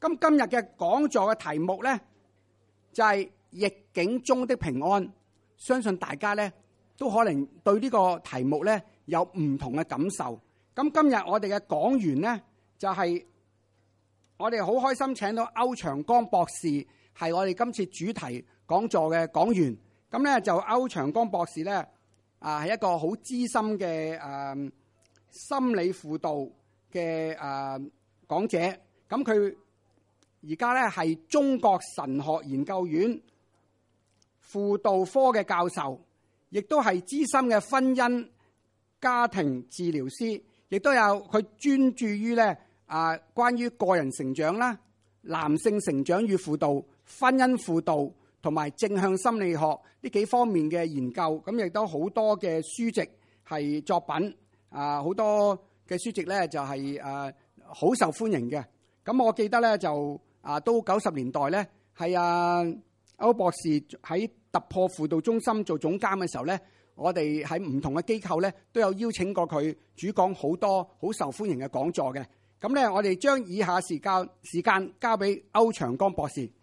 咁今日嘅講座嘅題目咧就係逆境中的平安。相信大家咧都可能對呢個題目咧有唔同嘅感受。咁今日我哋嘅講員咧就係我哋好開心請到歐長江博士，係我哋今次主題講座嘅講員。咁咧就歐長江博士咧係一個好資深嘅心理輔導嘅講者。咁佢而家咧係中國神學研究院輔導科嘅教授，亦都係資深嘅婚姻家庭治療師，亦都有佢專注於咧關於個人成長啦、男性成長與輔導、婚姻輔導同埋正向心理學呢幾方面嘅研究。咁亦都好多嘅書籍係作品，好多嘅書籍咧就係好受歡迎嘅。咁我記得咧就都90年代咧係歐博士喺突破輔導中心做總監嘅時候咧，我哋喺唔同嘅機構咧都有邀請過佢主講好多好受歡迎嘅講座嘅。咁咧，我哋將以下時間交俾歐長江博士。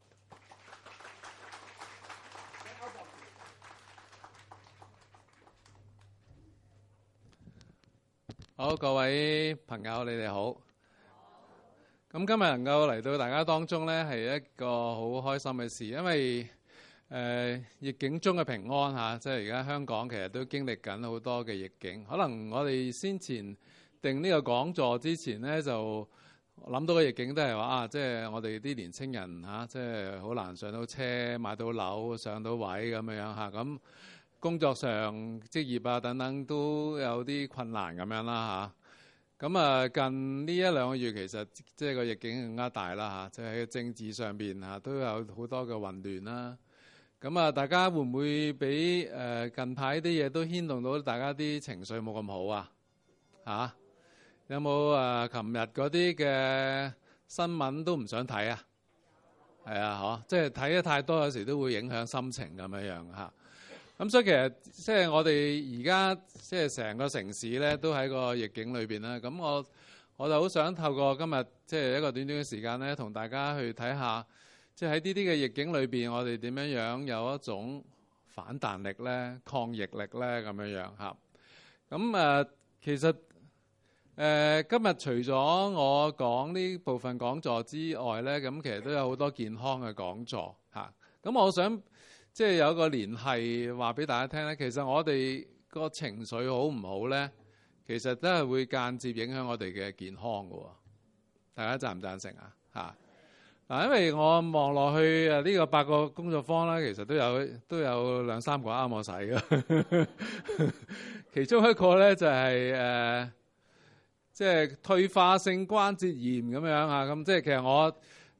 好，各位朋友，你哋好。咁今日能夠嚟到大家當中咧，係一個好開心嘅事，因為逆境中嘅平安嚇，即係而家香港其實都經歷緊好多嘅逆境。可能我哋先前定呢個講座之前咧，就諗到嘅逆境都係話即係我哋啲年青人嚇，即係好難上到車、買到樓、上到位咁樣嚇。咁工作上、職業等等都有啲困難咁樣啦嚇。咁近呢1-2個月其實即係個逆境更加大啦嚇，即係喺政治上邊嚇都有好多嘅混亂啦。咁大家會唔會俾近排啲嘢都牽動到大家啲情緒冇咁好啊？嚇，有冇琴日嗰啲嘅新聞都唔想睇啊？係啊，即係睇得太多，有時都會影響心情咁樣嚇。咁所以其實即係我哋而家即係成個城市咧都喺個逆境裏邊啦。咁我就好想透過今日即係一個短短嘅時間咧，同大家去睇下。即係喺呢啲嘅逆境裏邊，我哋點樣有一種反彈力咧、抗逆力咧咁樣嚇。咁其實今日除咗我講呢部分講座之外咧，咁其實都有好多健康嘅講座嚇。咁我想即係有一個聯繫話俾大家聽咧，其實我哋個情緒好唔好咧，其實都係會間接影響我哋嘅健康㗎喎。大家贊唔贊成啊？嚇！嗱，因為我望落去呢個8個工作坊啦，其實都有2-3個啱我使嘅。其中一個咧就係即係退化性關節炎咁樣啊。咁即係其實我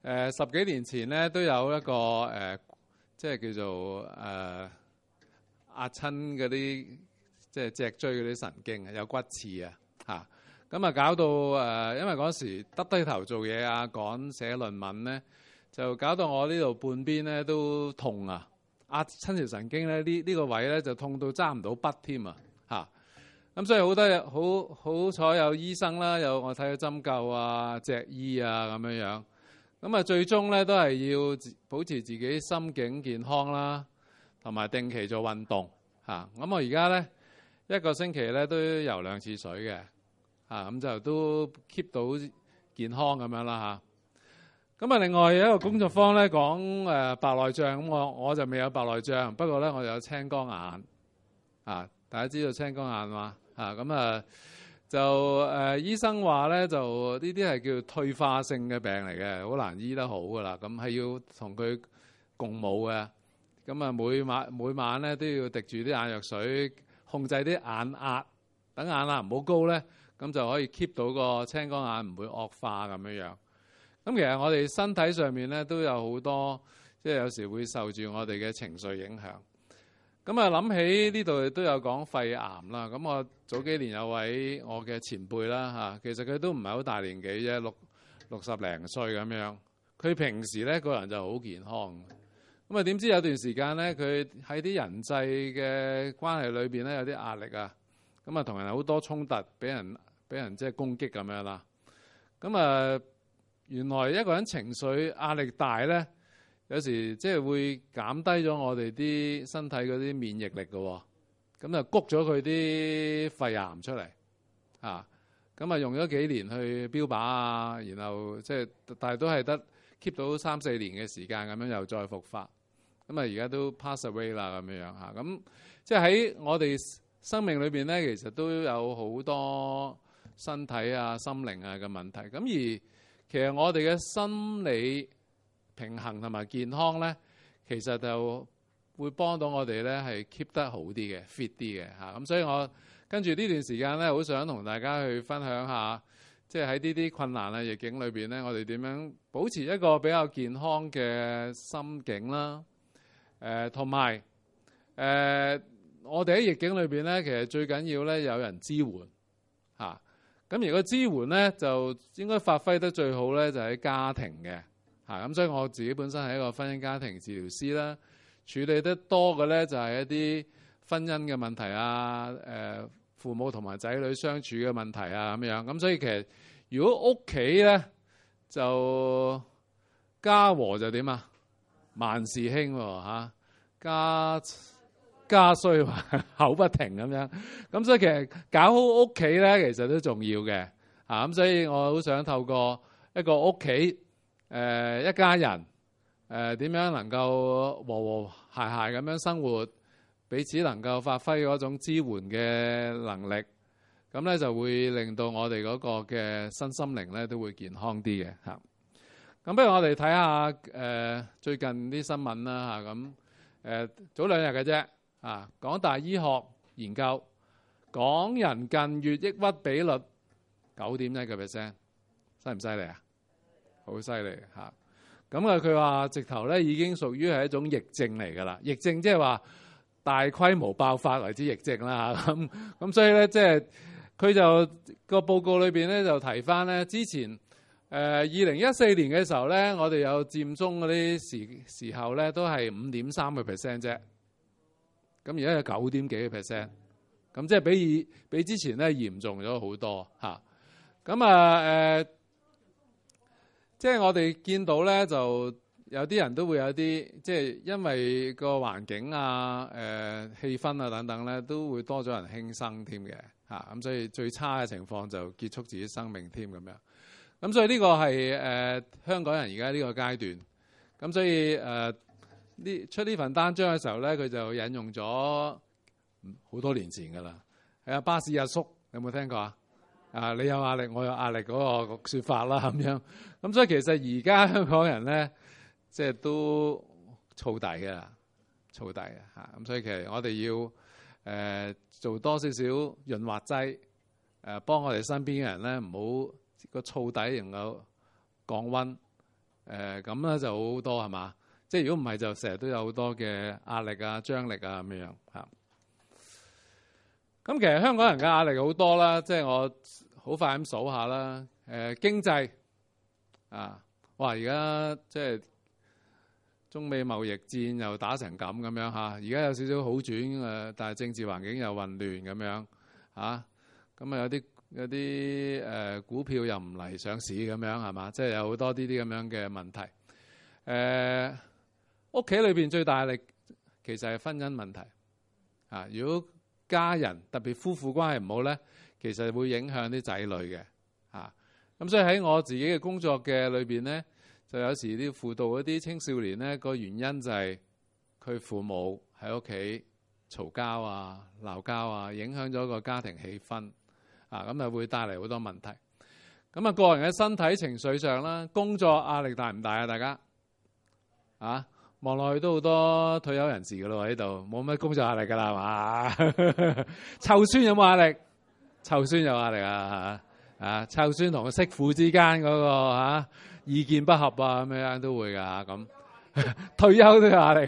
10幾年前咧都有一個即係叫做壓親嗰啲即係脊椎嗰啲神經有骨刺啊嚇。咁搞到因為嗰時低頭做嘢趕寫論文咧，就搞到我呢度半邊咧都痛啊！壓親條神經咧，呢個位咧就痛到揸唔到筆添啊嚇！咁所以好多好彩有醫生啦，有我睇咗針灸脊醫咁樣。咁最終咧都係要保持自己心境健康啦，同埋定期做運動嚇。咁我而家咧1個星期咧都游2次水嘅。咁就都 keep 到健康咁樣啦嚇。咁另外有一個工作坊咧講白內障，咁我就未有白內障，不過咧我有青光眼大家知道青光眼嘛咁就醫生話咧就呢啲係叫退化性嘅病嚟嘅，好難醫得好噶啦。咁係要同佢共舞嘅。咁每晚咧都要滴住啲眼藥水，控制啲眼壓，等眼壓唔好高咧。咁就可以 keep 到個青光眼唔會惡化咁樣。咁其實我哋身體上面咧都有好多，即係有時會受住我哋嘅情緒影響。咁諗起呢度都有講肺癌啦。咁我早幾年有位我嘅前輩啦其實佢都唔係好大年紀啫，60零歲咁樣。佢平時咧個人就好健康。咁點知有段時間咧，佢喺啲人際嘅關係裏邊咧有啲壓力咁同人好多衝突，俾人即係攻擊咁樣啦。咁原來一個人情緒壓力大咧，有時即係會減低咗我哋啲身體嗰啲免疫力嘅，咁就谷咗佢啲肺癌出嚟啊！咁啊用咗幾年去標靶啊，然後即係但係都係得 keep 到3-4年嘅時間，咁樣又再復發，咁啊而家都 pass away 啦咁樣嚇。咁即係喺我哋生命裏邊咧，其實都有好多身體啊、心靈啊嘅問題。咁而其實我哋嘅心理平衡同埋健康咧，其實就會幫到我哋咧係 keep 得好啲嘅 fit 啲嘅嚇。咁所以我跟住呢段時間咧，好想同大家去分享下，即係喺呢啲困難嘅逆境裏邊咧，我哋點樣保持一個比較健康嘅心境啦。同埋我哋喺逆境裏邊咧，其實最緊要咧有人支援嚇。咁而個支援咧就應該發揮得最好咧，就喺家庭嘅嚇。咁所以我自己本身係一個婚姻家庭治療師啦，處理得多嘅咧就係一啲婚姻嘅問題啊，父母同埋仔女相處嘅問題啊咁樣。咁所以其實如果屋企咧就家和就點啊？萬事興喎嚇，家衰口不停咁樣。咁所以其實搞好屋企咧，其實都重要嘅嚇。咁所以我好想透過一個屋企一家人點樣能夠和和諧諧咁樣生活，彼此能夠發揮嗰種支援嘅能力，咁咧就會令到我哋嗰個嘅身心靈咧都會健康啲嘅嚇。咁不如我哋睇下最近啲新聞啦嚇。咁早2日嘅啫啊，港大醫學研究港人近月抑鬱比率9.1%，犀唔犀利啊？好犀利嚇！咁佢話直頭咧已經屬於係一種疫症嚟㗎啦。疫症即係話大規模爆發為之疫症啦嚇。咁所以咧即係佢就個報告裏邊咧就提翻咧之前2014年嘅時候咧，我哋有佔中嗰啲時候咧都係5.3% 啫。咁而家有9點幾嘅 percent， 咁即係比之前咧嚴重咗好多嚇。咁即係我哋見到咧，就有啲人都會有啲即係因為個環境啊、氣氛啊等等咧，都會多咗人輕生添嘅嚇。咁所以最差嘅情況就結束自己生命添咁樣。咁所以呢個係香港人而家呢個階段。咁所以出呢份單張嘅時候咧，佢就引用咗好多年前㗎啦。係啊，巴士阿叔有冇聽過啊？啊，你有壓力，我有壓力嗰個説法啦咁樣。咁所以其實而家香港人咧，即係都燥底㗎，燥底嚇。咁所以其實我哋要做多少少潤滑劑，幫我哋身邊嘅人咧，唔好個燥底能夠降溫。咁咧就好多係嘛？即係如果唔係就成日都有好多嘅壓力啊、張力啊咁樣嚇。咁其實香港人嘅壓力好多啦，即係我好快咁數下啦。經濟啊，哇！而家即係中美貿易戰又打成咁樣嚇，而家有少少好轉但係政治環境又混亂咁樣嚇。咁啊有啲股票又唔嚟上市咁樣係嘛？即係有好多啲咁樣嘅問題。屋企裏邊最大壓力其實係婚姻問題啊！如果家人特別夫婦關係唔好咧，其實會影響啲仔女嘅啊。咁所以喺我自己嘅工作嘅裏邊咧，就有時啲輔導嗰啲青少年咧，個原因就係佢父母喺屋企嘈交啊、鬧交啊，影響咗個家庭氣氛啊，咁啊會帶嚟好多問題。咁啊個人嘅身體情緒上啦，工作壓力大唔大啊？大家啊？望落去都好多退休人士㗎咯喺度，冇乜工作壓力㗎啦，係嘛？湊孫有冇壓力？湊孫有壓力啊！湊孫同個媳婦之間嗰個意見不合啊，咁樣都會㗎咁。退休都有壓力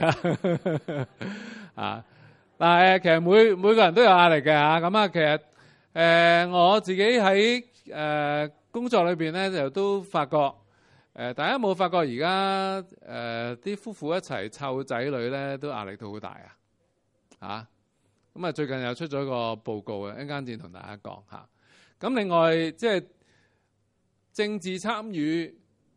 啊！但係其實每個人都有壓力嘅嚇。咁啊，其實我自己喺工作裏邊咧，就都發覺。大家有冇發覺而家啲夫婦一齊湊仔女咧，都壓力都好大啊！咁啊最近又出咗個報告嘅，一陣間先同大家講嚇。咁另外即係政治參與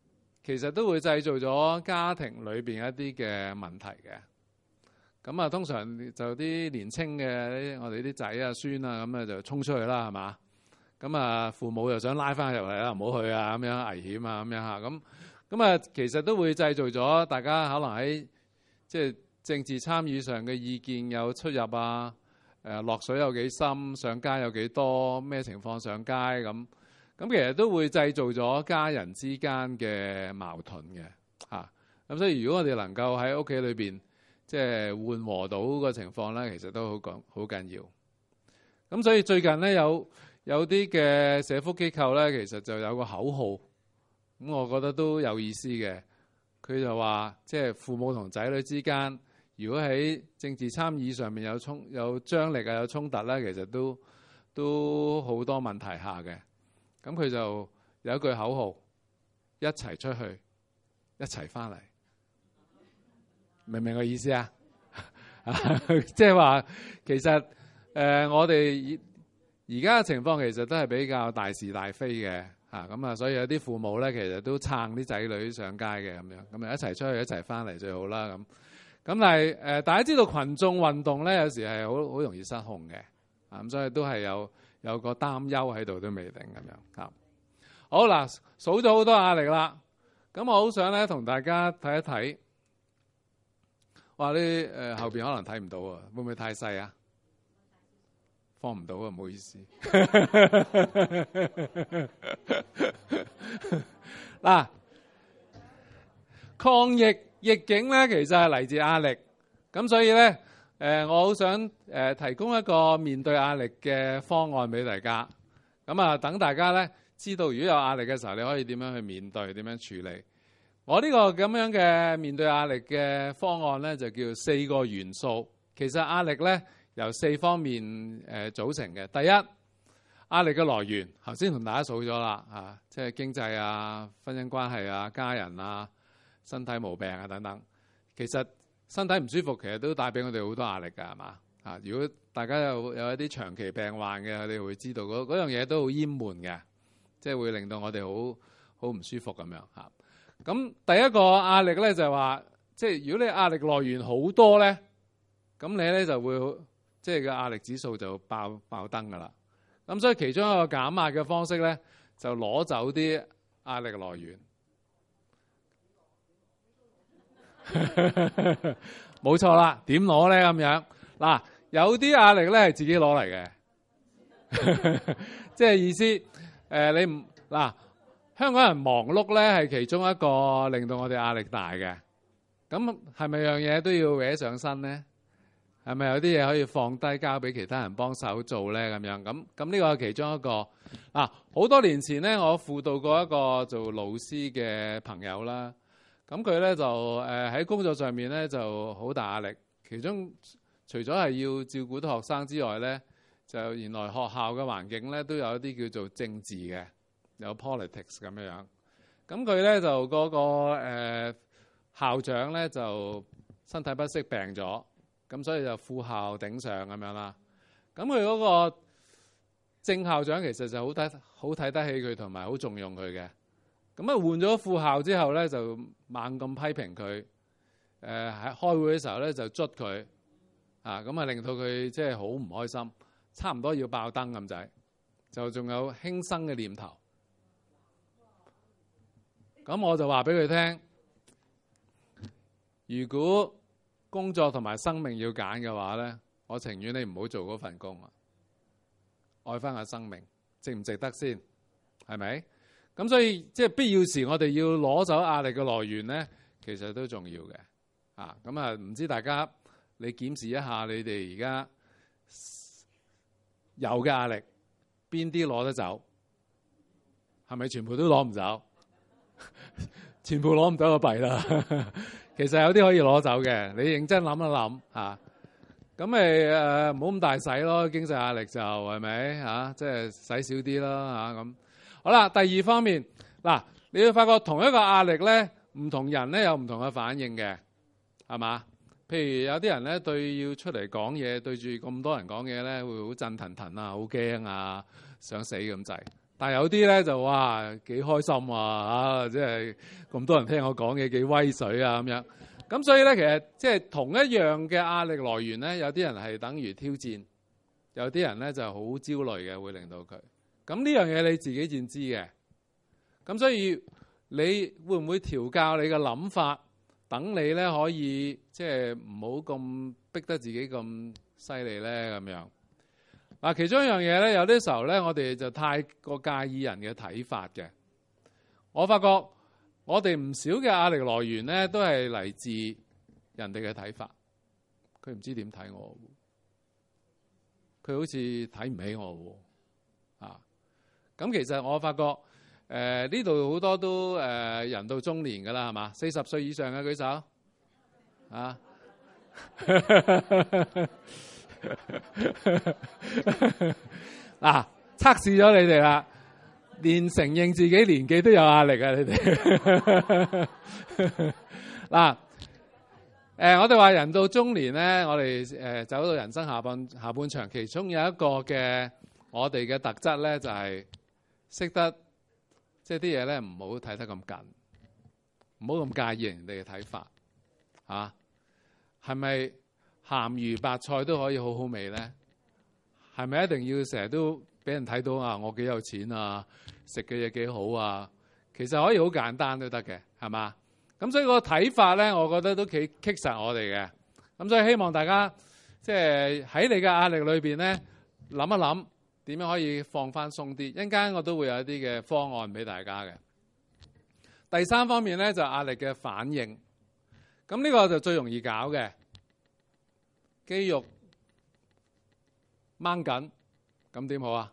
其實都會製造咗家庭裏邊一啲嘅問題嘅。咁啊，通常就啲年青嘅我哋啲仔啊、孫啊咁啊就衝出去啦，係嘛？咁啊，父母又想拉翻入嚟啦，唔好去啊，咁樣危險啊，咁樣嚇。咁啊，其實都會製造咗大家可能喺即係政治參與上嘅意見有出入啊。落水有幾深，上街有幾多，咩情況上街咁。咁其實都會製造咗家人之間嘅矛盾嘅嚇。咁所以如果我哋能夠喺屋企裏邊即係緩和到個情況咧，其實都好緊要。咁所以最近咧有啲嘅社福機構咧，其實就有個口號，咁我覺得都有意思嘅。佢就話即係父母同仔女之間，如果喺政治參與上面有張力啊、有衝突咧，其實都好多問題下嘅。咁佢就有一句口號：一齊出去，一齊翻嚟。明唔明個意思啊？即係話其實我哋而家嘅情況其實都係比較大是大非嘅嚇。咁啊，所以有啲父母咧其實都撐啲仔女上街嘅咁樣。咁啊，一齊出去，一齊翻嚟最好啦咁。咁但係大家知道群眾運動咧，有時係好容易失控嘅，咁所以都係有個擔憂喺度都未定咁樣嚇。好嗱，數咗好多壓力啦，咁我好想咧同大家睇一睇。哇！呢後邊可能睇唔到啊，會唔會太細啊？放唔到啊，唔好意思。嗱，抗疫逆境咧，其實係嚟自壓力，咁所以咧，我好想提供一個面對壓力嘅方案俾大家。咁啊，等大家咧知道，如果有壓力嘅時候，你可以點樣去面對，點樣處理。我呢個咁樣嘅面對壓力嘅方案咧，就叫4個元素。其實壓力咧由4方面組成嘅。第一，壓力嘅來源，頭先同大家數咗啦，嚇，即係經濟啊、婚姻關係啊、家人啊、身體毛病啊等等。其實身體唔舒服，其實都帶俾我哋好多壓力㗎，係嘛？嚇，如果大家有一啲長期病患嘅，佢哋會知道嗰樣嘢都好厭悶嘅，即係會令到我哋好唔舒服咁樣嚇。咁第一個壓力咧就係話，即係如果你壓力來源好多咧，咁你咧就會即係個壓力指數就爆燈㗎啦。咁所以其中一個減壓嘅方式咧，就攞走啲壓力來源。冇錯啦，點攞咧咁樣？嗱，有啲壓力咧係自己攞嚟嘅，即係意思你唔嗱。香港人忙碌咧，係其中一個令到我哋壓力大嘅。咁係咪樣嘢都要搲上身咧？係咪有啲嘢可以放低交俾其他人幫手做咧？咁樣咁呢個係其中一個。嗱，好多年前咧，我輔導過一個做老師嘅朋友啦。咁佢咧就喺工作上面咧就好大壓力。其中除咗係要照顧到學生之外咧，就原來學校嘅環境咧都有一啲叫做政治嘅。有 politics 咁樣，咁佢咧就嗰個校長咧就身體不適病咗，咁所以就副校頂上咁樣啦。咁佢嗰個正校長其實就好睇得起佢同埋好重用佢嘅。咁啊換咗副校之後咧就猛咁批評佢，喺開會嘅時候咧就捽佢，咁啊令到佢即係好唔開心，差唔多要爆燈咁滯，就仲有輕生嘅念頭。咁我就話俾佢聽，如果工作同埋生命要揀嘅話咧，我情願你唔好做嗰份工啊，愛翻個生命，值唔值得先？係咪？咁所以即係必要時，我哋要攞走壓力嘅來源咧，其實都重要嘅。咁啊，唔知大家你檢視一下你哋而家有嘅壓力，邊啲攞得走？係咪全部都攞唔走？全部攞唔到個弊啦，其實有啲可以攞走嘅，你認真諗一諗嚇，咁咪唔好咁大使咯，經濟壓力就係咪嚇？即係使少啲啦嚇咁。好啦，第二方面嗱，你會發覺同一個壓力咧，唔同人咧有唔同嘅反應嘅，係嘛？譬如有啲人咧對要出嚟講嘢，對住咁多人講嘢咧，會好震騰騰啊，好驚啊，想死咁滯。 但係有啲咧就哇幾開心啊，即係咁多人聽我講嘢幾威水啊咁樣。咁所以咧，其實即係同一樣嘅壓力來源咧，有啲人係等於挑戰，有啲人咧就好焦慮嘅，會令到佢。咁呢樣嘢你自己先知嘅。咁所以你會唔會調教你嘅諗法，等你咧可以即係唔好咁逼得自己咁犀利咧咁樣？嗱，其中一樣嘢咧，有啲時候咧，我哋就太過介意人嘅睇法嘅。我發覺我哋唔少嘅壓力來源咧，都係嚟自人哋嘅睇法。佢唔知點睇我，佢好似睇唔起我啊！咁其實我發覺呢度好多都人到中年㗎啦，係嘛？40歲以上嘅舉手啊！嗱，測試咗你哋啦，連承認自己年紀都有壓力啊！你哋嗱，我哋話人到中年咧，我哋走到人生下半場，其中有一個嘅我哋嘅特質咧，就係識得即係啲嘢咧，唔好睇得咁緊，唔好咁介意人哋嘅睇法啊。係咪鹹魚白菜都可以好好味咧？係咪一定要成日都俾人睇到啊？我幾有錢啊，食嘅嘢幾好啊？其實可以好簡單都得嘅，係嘛？咁所以個睇法咧，我覺得都幾棘實我哋嘅。咁所以希望大家即係喺你嘅壓力裏邊咧，諗一諗點樣可以放翻鬆啲。一陣間我都會有一啲嘅方案俾大家嘅。第三方面咧就壓力嘅反應。咁呢個就最容易搞嘅，肌肉掹緊，咁點好啊？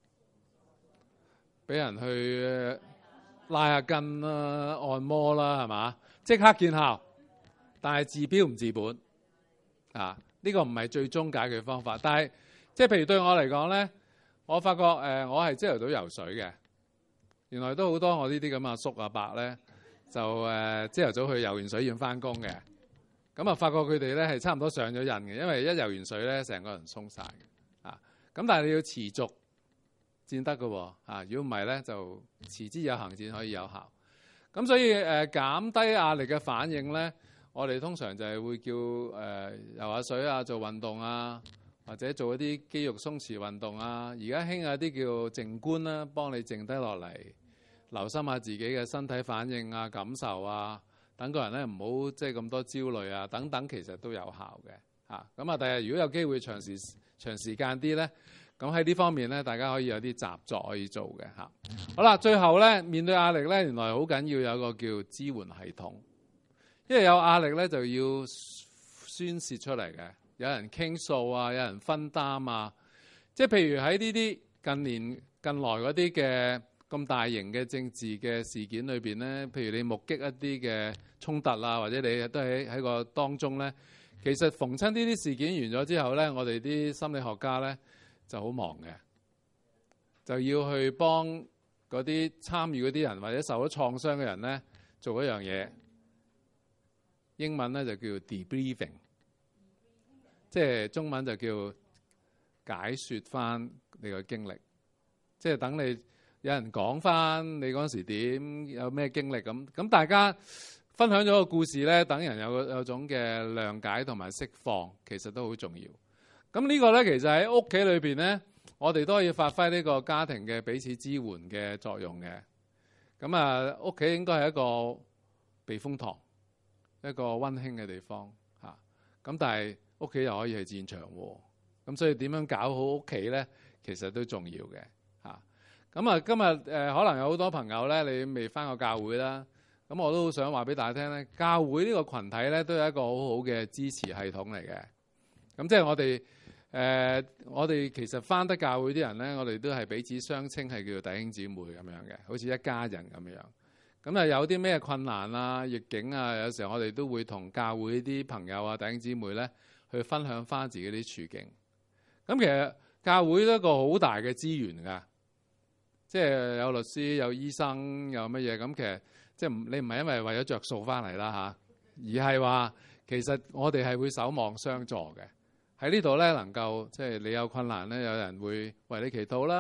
俾人去拉下筋啦、按摩啦，係嘛？即刻見效，但係治標唔治本啊！呢個唔係最終解決方法，但係即係譬如對我嚟講咧，我發覺我係朝頭早游水嘅，原來都好多我呢啲咁阿叔阿伯咧。就朝頭早去游完水要翻工嘅，咁啊發覺佢哋咧係差唔多上咗癮嘅，因為一游完水咧成個人鬆晒啊！咁但係你要持續先得嘅喎啊！如果唔係咧就持之有恆先可以有效。咁所以減低壓力嘅反應咧，我哋通常就係會叫游下水啊，做運動啊，或者做一啲肌肉鬆弛運動啊。而家興有啲叫靜觀啦，幫你靜低落嚟。留心下自己嘅身體反應啊、感受啊，等個人咧唔好即係咁多焦慮啊，等等其實都有效嘅嚇。咁啊，第日如果有機會長時間啲咧，咁喺呢方面咧，大家可以有啲習作可以做嘅嚇。好啦，最後咧面對壓力咧，原來好緊要有一個叫支援系統，因為有壓力咧就要宣泄出嚟嘅，有人傾訴啊，有人分擔啊，即係譬如喺呢啲近來嗰啲嘅咁大型嘅政治嘅事件裏邊咧，譬如你目擊一啲嘅衝突啊，或者你都喺個當中咧，其實逢親呢啲事件完咗之後咧，我哋啲心理學家咧就好忙嘅，就要去幫嗰啲參與嗰啲人或者受咗創傷嘅人咧做一樣嘢，英文咧就叫 debriefing， 即係中文就叫解説翻你個經歷，即係等你。有人講翻你嗰時點，有咩經歷咁大家分享咗個故事咧，等人有種嘅諒解同埋釋放，其實都好重要。咁呢個咧，其實喺屋企裏邊咧，我哋都可以發揮呢個家庭嘅彼此支援嘅作用嘅。咁啊，屋企應該係一個避風塘，一個溫馨嘅地方嚇。咁但係屋企又可以係戰場喎。咁所以點樣搞好屋企咧，其實都重要嘅。咁啊，今日可能有好多朋友咧，你未返過教會啦。咁我都好想話俾大家聽咧，教會呢個群體咧，都係一個好好嘅支持系統嚟嘅。咁即係我哋其實返得教會啲人咧，我哋都係彼此相稱係叫做弟兄姊妹咁樣嘅，好似一家人咁樣。咁啊，有啲咩困難啊、逆境啊，有時候我哋都會同教會啲朋友啊、弟兄姊妹咧去分享返自己啲處境。咁其實教會都係一個好大嘅資源㗎。即係有律師、有醫生、有乜嘢咁，其實即係你唔係因為為咗着數翻嚟啦嚇，而係話其實我哋係會守望相助嘅。喺呢度咧，能夠即係你有困難咧，有人會為你祈禱啦，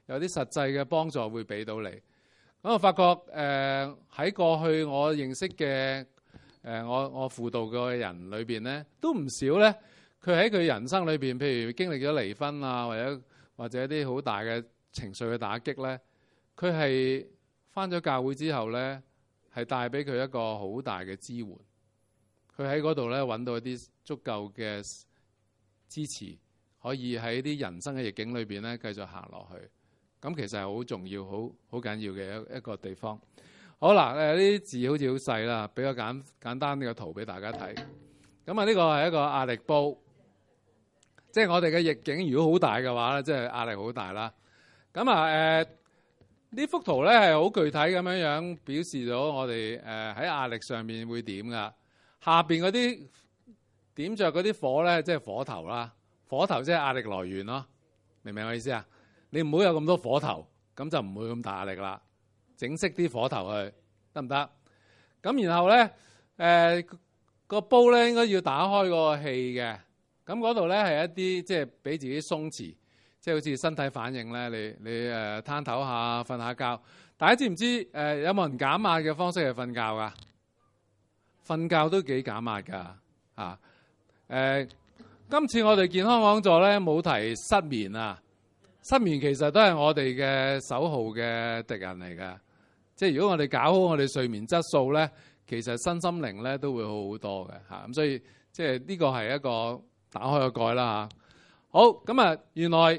有啲實際嘅幫助會俾到你。咁我發覺喺過去我認識嘅我輔導嘅人裏邊咧，都唔少咧。佢喺佢人生裏邊，譬如經歷咗離婚啊，或者一啲好大嘅情緒嘅打擊咧，佢係返咗教會之後咧，係帶俾佢一個好大嘅支援。佢喺嗰度咧揾到一啲足夠嘅支持，可以喺啲人生嘅逆境裏邊咧繼續行落去。咁其實係好重要、好緊要嘅一個地方。好啦，呢啲字好似好細啦，比較簡單呢個圖俾大家睇。咁啊，呢個係一個壓力煲，即係我哋嘅逆境如果好大嘅話咧，即係壓力好大啦。咁啊呢幅圖咧係好具體咁樣表示咗我哋喺壓力上面會點噶。下邊嗰啲點着嗰啲火咧，即係火頭啦。火頭即係壓力來源咯，明唔明我意思啊？你唔好有咁多火頭，咁就唔會咁大壓力啦。整熄啲火頭去得唔得？咁然後咧，個煲咧應該要打開個氣嘅。咁嗰度咧係一啲即係俾自己鬆弛，即係好似身體反應咧。你攤唞下，瞓下覺。大家知唔知有冇人減壓嘅方式係瞓覺噶？瞓覺都幾減壓噶嚇。今次我哋健康講座咧冇提失眠啊。失眠其實都係我哋嘅首號嘅敵人嚟㗎。即係如果我哋搞好我哋睡眠質素咧，其實身心靈咧都會好好多嘅嚇。咁所以即係呢個係一個打開個蓋啦嚇。好，咁啊，原來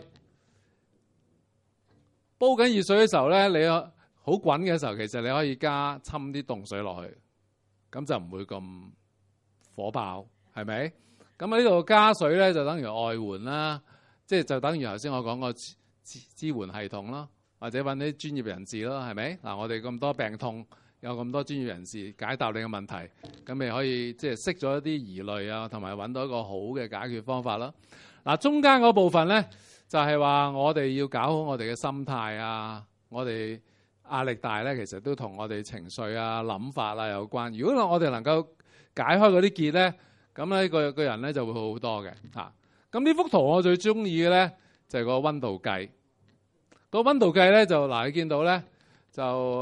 煲緊熱水嘅時候咧，你好滾嘅時候，其實你可以加浸啲凍水落去，咁就唔會咁火爆，係咪？咁啊呢度加水咧就等於外援啦。即係就等於頭先我講個支援系統咯，或者揾啲專業人士咯，係咪？嗱，我哋咁多病痛，有咁多專業人士解答你嘅問題，咁你可以即係釋咗一啲疑慮啊，同埋揾到一個好嘅解決方法咯。嗱，中間嗰部分咧，就係話我哋要搞好我哋嘅心態啊，我哋壓力大咧，其實都同我哋情緒啊、諗法啊有關。如果我哋能夠解開嗰啲結咧，咁咧個人咧就會好好多嘅嚇。咁呢幅圖我最中意嘅咧就係個溫度計。個溫度計咧就嗱，你見到咧就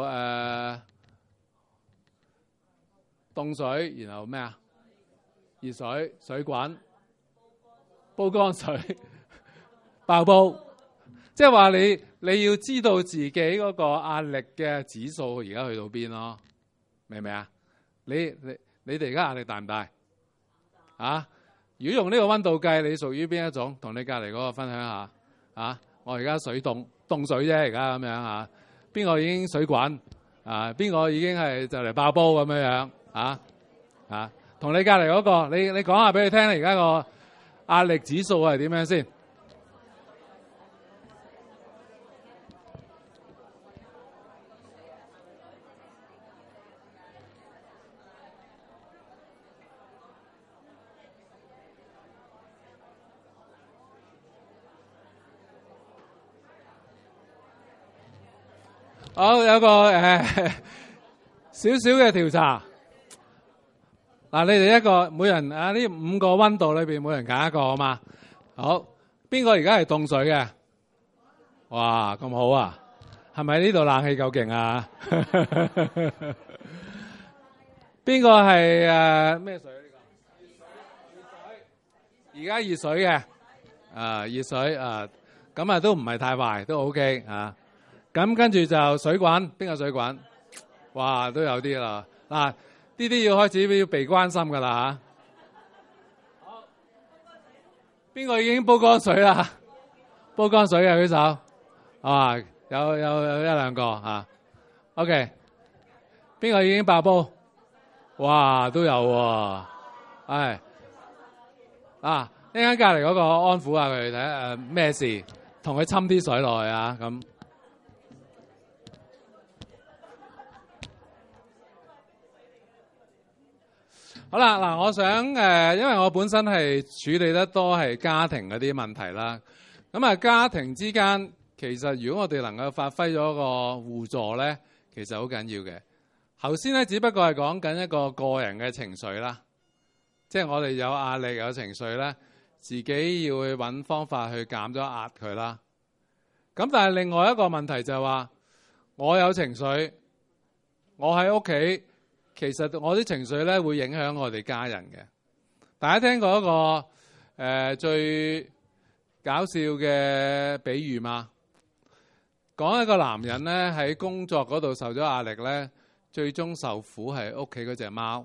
凍水，然後咩啊？熱水、水滾、煲乾水、爆煲。即係話你要知道自己嗰個壓力嘅指數而家去到邊咯，明唔明啊？你哋而家壓力大唔大啊？如果用呢個溫度計，你屬於邊一種？同你隔離嗰個分享下啊！我而家水凍水啫，而家咁樣嚇。邊個已經水滾啊？邊個已經係就嚟爆煲咁樣啊？同你隔離嗰個，你講下俾佢聽，而家個壓力指數係點樣先？好，有個少少嘅調查。嗱，你哋一個每人呢5個溫度裏邊，每人揀一個好嘛？好，邊個而家係凍水嘅？哇，咁好啊！係咪呢度冷氣夠勁啊？邊個係咩水呢個？而家熱水嘅熱水咁啊都唔係太壞，都 OK 啊。咁跟住就水滾，邊個水滾？哇，都有啲啦。嗱，呢啲要開始要被關心噶啦嚇。好，邊個已經煲乾水啦？煲乾水嘅舉手。啊，有一兩個嚇。OK，邊個已經爆煲？哇，都有喎。係一陣間隔離嗰個安撫下佢，睇下咩事，同佢侵啲水落去啊咁。好啦，嗱，我想因為我本身係處理得多係家庭嗰啲問題啦，咁啊家庭之間其實如果我哋能夠發揮咗個互助咧，其實好緊要嘅。頭先咧只不過係講緊一個個人嘅情緒啦，即係我哋有壓力有情緒咧，自己要去揾方法去減咗壓佢啦。 咁但係另外一個問題就係話，我有情緒，我喺屋企，其實我啲情緒咧會影響我哋家人嘅。大家聽過一個最搞笑嘅比喻嘛？講一個男人咧喺工作嗰度受咗壓力咧，最終受苦係屋企嗰隻貓。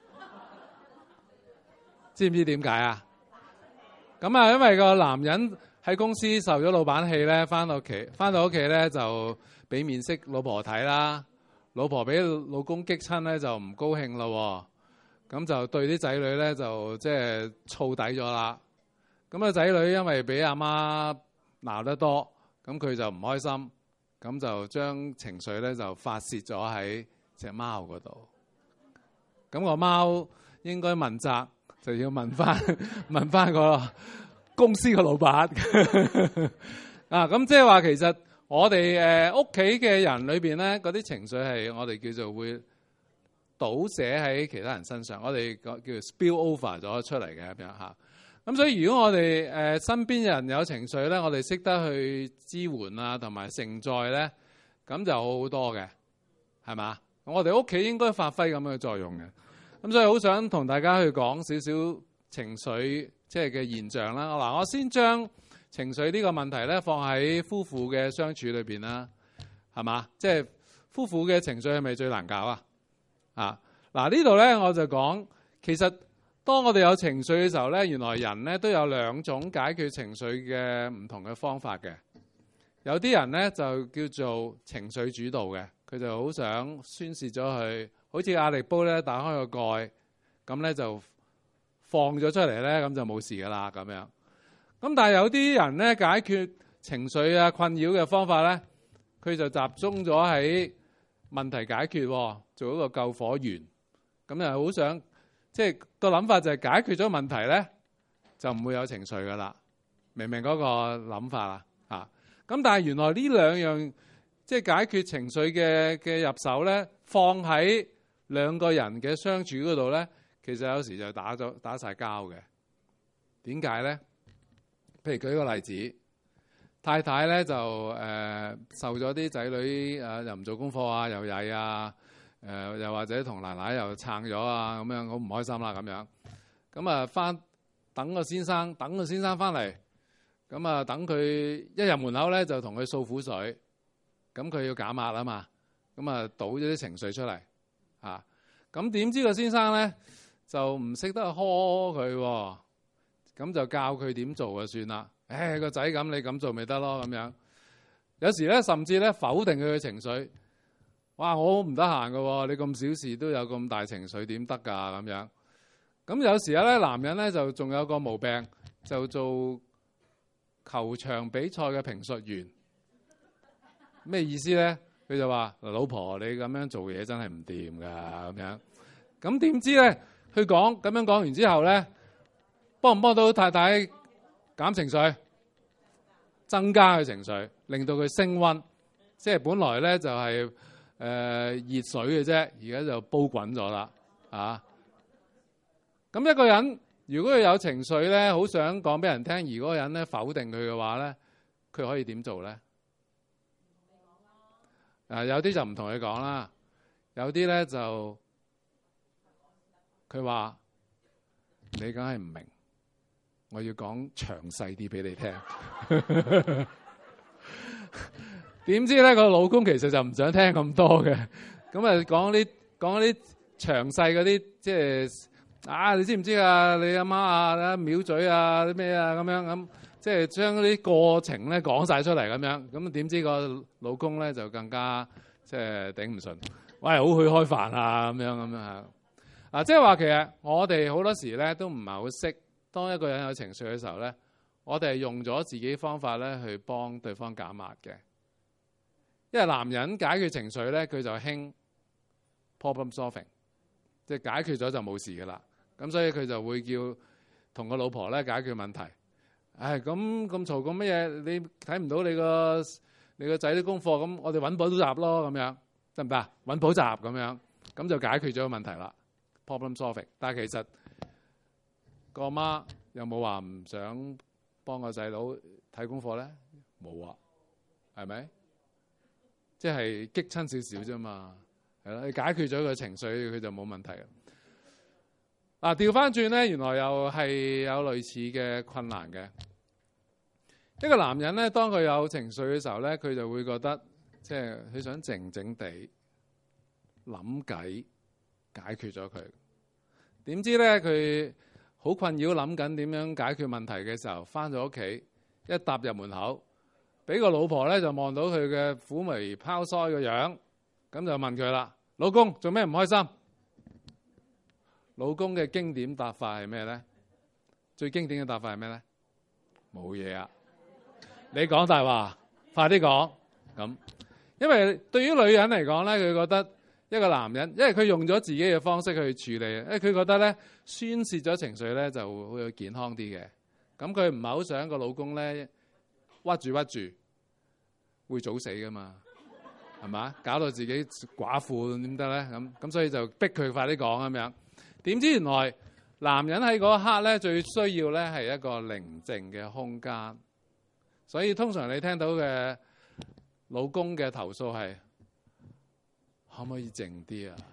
知唔知點解啊？咁啊，因為個男人喺公司受咗老闆氣咧，翻到屋企咧就俾面色老婆睇啦。老婆俾老公激親咧就唔高興咯，咁就對啲仔女咧就即係燥底咗啦。咁啊仔女因為俾阿媽鬧得多，咁佢就唔開心，咁就將情緒咧就發泄咗喺隻貓嗰度。咁個貓應該問責，就要問翻個公司個老闆啊。咁即係話其實我哋屋企嘅人裏邊咧，嗰啲情緒係我哋叫做會倒瀉喺其他人身上，我哋叫做 spill over 咗出嚟嘅咁樣嚇。咁所以如果我哋身邊人有情緒咧，我哋識得去支援啊，同埋承載咧，咁就好好多嘅，係嘛？我哋屋企應該發揮咁樣嘅作用嘅。咁所以好想同大家去講少少情緒即係嘅現象啦。嗱，我先將情緒呢個問題咧放喺夫婦嘅相處裏邊啦，係嘛？即係夫婦嘅情緒係咪最難搞啊？嗱呢度咧我就講，其實當我哋有情緒嘅時候咧，原來人咧都有兩種解決情緒嘅唔同嘅方法嘅。有啲人咧就叫做情緒主導嘅，佢就好想宣泄咗佢。好似壓力煲咧，打開個蓋，咁咧就放咗出嚟咧，咁就冇事噶啦咁樣。咁但係有啲人咧解決情緒啊困擾嘅方法咧，佢就集中咗喺問題解決，做一個救火員。咁又好想，即係個諗法就係解決咗問題咧，就唔會有情緒噶啦。明唔明嗰個諗法啊？咁但係原來呢兩樣即係解決情緒嘅入手咧，放喺兩個人嘅相處嗰度咧，其實有時就打晒交嘅。點解咧？譬如舉個例子，太太咧就受咗啲仔女又唔做功課啊，又曳啊，又或者同奶奶又撐咗啊，咁樣好唔開心啦咁樣。咁啊等個先生翻嚟，咁啊等佢一入門口咧就同佢訴苦水，咁佢要減壓啊嘛，咁啊倒咗啲情緒出嚟。咁點知個先生咧就唔識得呵佢，咁就教佢點做就算啦。個仔咁，你咁做咪得咯咁樣。有時咧甚至咧否定佢嘅情緒。哇！我好唔得閒㗎，你咁小事都有咁大情緒，點得㗎咁樣？咁有時咧男人咧就仲有個毛病，就做球場比賽嘅評述員。咩意思咧？佢就話：老婆，你咁樣做嘢真係唔掂㗎咁樣。咁點知咧？佢咁樣講完之後咧，幫唔幫到太太減情緒、增加佢情緒，令到佢升溫？即係本來咧就係熱水嘅啫，而家就煲滾咗啦。咁一個人如果佢有情緒咧，好想講俾人聽，而嗰個人咧否定佢嘅話咧，佢可以點做咧？有啲就唔同佢講啦，有啲咧就佢話你梗係唔明，我要講詳細啲俾你聽。點知咧個老公其實就唔想聽咁多嘅，咁啊講啲詳細嗰啲，即係你知唔知啊？你阿媽啊，藐嘴啊，啲咩啊咁樣咁。即係將嗰啲過程咧講晒出嚟咁樣，咁點知個老公咧就更加即係頂唔順，喂，好去開飯啊咁樣嚇。即係話其實我哋好多時咧都唔係好識，當一個人有情緒嘅時候咧，我哋係用咗自己方法咧去幫對方減壓嘅。因為男人解決情緒咧，佢就興 problem solving， 即係解決咗就冇事噶啦。咁所以佢就會叫同個老婆咧解決問題。咁嘈咁乜嘢？你睇唔到你個仔啲功課，咁我哋揾補習咯，咁樣得唔得？揾補習咁樣，咁就解決咗個問題啦。Problem solving。但係其實個媽有冇話唔想幫個細佬睇功課咧？冇啊。 係咪？即係激親少少啫嘛，係啦，你解決咗個情緒，佢就冇問題啦。嗱，調翻轉咧，原來又係有類似嘅困難嘅。一個男人咧，當佢有情緒嘅時候咧，佢就會覺得，即係佢想靜靜地諗計解決咗佢。點知咧，佢好困擾諗緊點樣解決問題嘅時候，翻咗屋企，一踏入門口，俾個老婆咧就望到佢嘅苦眉拋腮嘅樣，咁就問佢啦：老公做咩唔開心？老公嘅經典答法係咩咧？最經典嘅答法係咩咧？冇嘢啊！你講大話，快啲講咁。因為對於女人嚟講咧，佢覺得一個男人，因為佢用咗自己嘅方式去處理，因為佢覺得咧宣泄咗情緒咧就會健康啲嘅。咁佢唔係好想個老公咧屈住，會早死噶嘛，係嘛？搞到自己寡婦點得咧？咁所以就逼佢快啲講咁樣。點知原來男人喺嗰一刻咧最需要咧係一個寧靜嘅空間，所以通常你聽到嘅老公嘅投訴係可唔可以靜啲啊？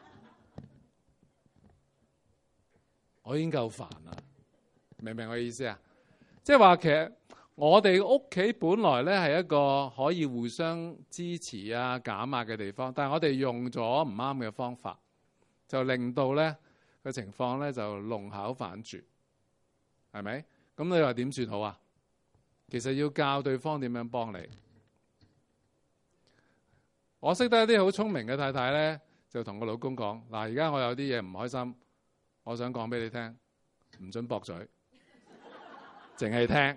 我已經夠煩啦，明唔明我意思啊？即係話其實我哋屋企本來咧係一個可以互相支持啊減壓嘅地方，但係我哋用咗唔啱嘅方法，就令到咧個情況咧就弄巧反拙，係咪？咁你話點算好啊？其實要教對方點樣幫你。我識得一啲好聰明嘅太太咧，就同個老公講：嗱，而家我有啲嘢唔開心，我想講俾你聽，唔准駁嘴，淨係聽，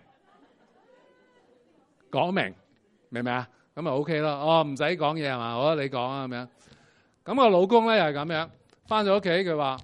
講明，明唔明啊？咁咪 OK 咯。哦，唔使講嘢係嘛？好啊，你講啊咁樣。咁個老公咧又係咁樣，翻咗屋企佢話，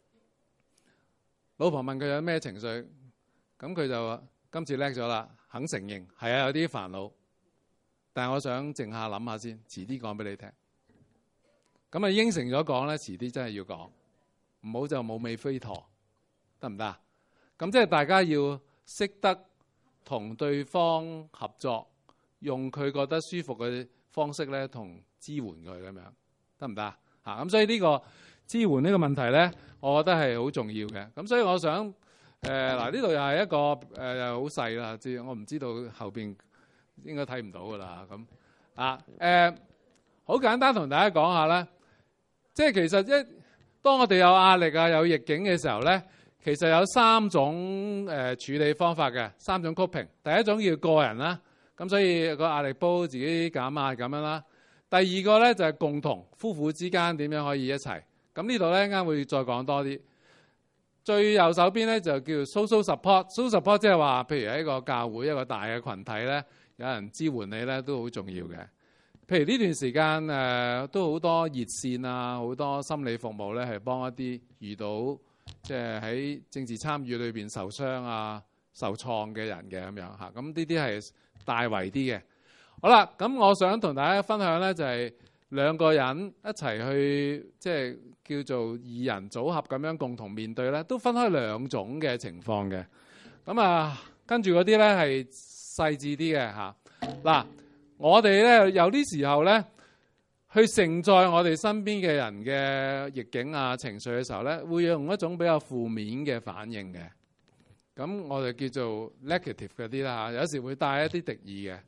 老婆問佢有咩情緒，咁佢就話今次叻咗啦，肯承認係啊有啲煩惱，但係我想靜下諗下先，遲啲講俾你聽。咁啊應承咗講咧，遲啲真係要講，唔好就冇尾飛陀，得唔得啊？咁即係大家要識得同對方合作，用佢覺得舒服嘅方式咧，同支援佢咁樣，得唔得啊？咁所以呢個支援呢個問題咧，我覺得係好重要嘅。咁所以我想嗱呢度又係一個又好細啦，我唔知道後邊應該睇唔到噶啦。咁好簡單同大家講下啦，即係其實當我哋有壓力啊有逆境嘅時候咧，其實有3種處理方法嘅，3種 coping。第一種叫個人啦，咁所以個壓力煲自己減壓咁樣啦。第二個咧就係共同夫婦之間點樣可以一齊。咁呢度咧啱會再講多啲。最右手邊咧就叫 social support。social support 即係話，譬如喺一個教會一個大嘅群體咧，有人支援你咧都好重要嘅。譬如呢段時間都好多熱線啊，好多心理服務咧係幫一啲遇到即係喺政治參與裏邊受傷啊、受創嘅人嘅咁樣嚇。咁呢啲係大圍啲嘅。好啦，咁我想同大家分享咧，就係2個人一齊去，即係叫做2人組合咁樣共同面對咧，都分開2種嘅情況嘅。咁跟住嗰啲咧係細緻啲嘅嚇。嗱，我哋咧有啲時候咧，去承載我哋身邊嘅人嘅逆境啊、情緒嘅時候咧，會用一種比較負面嘅反應嘅。咁我哋叫做 negative 嗰啲啦嚇，有時會帶一啲敵意嘅。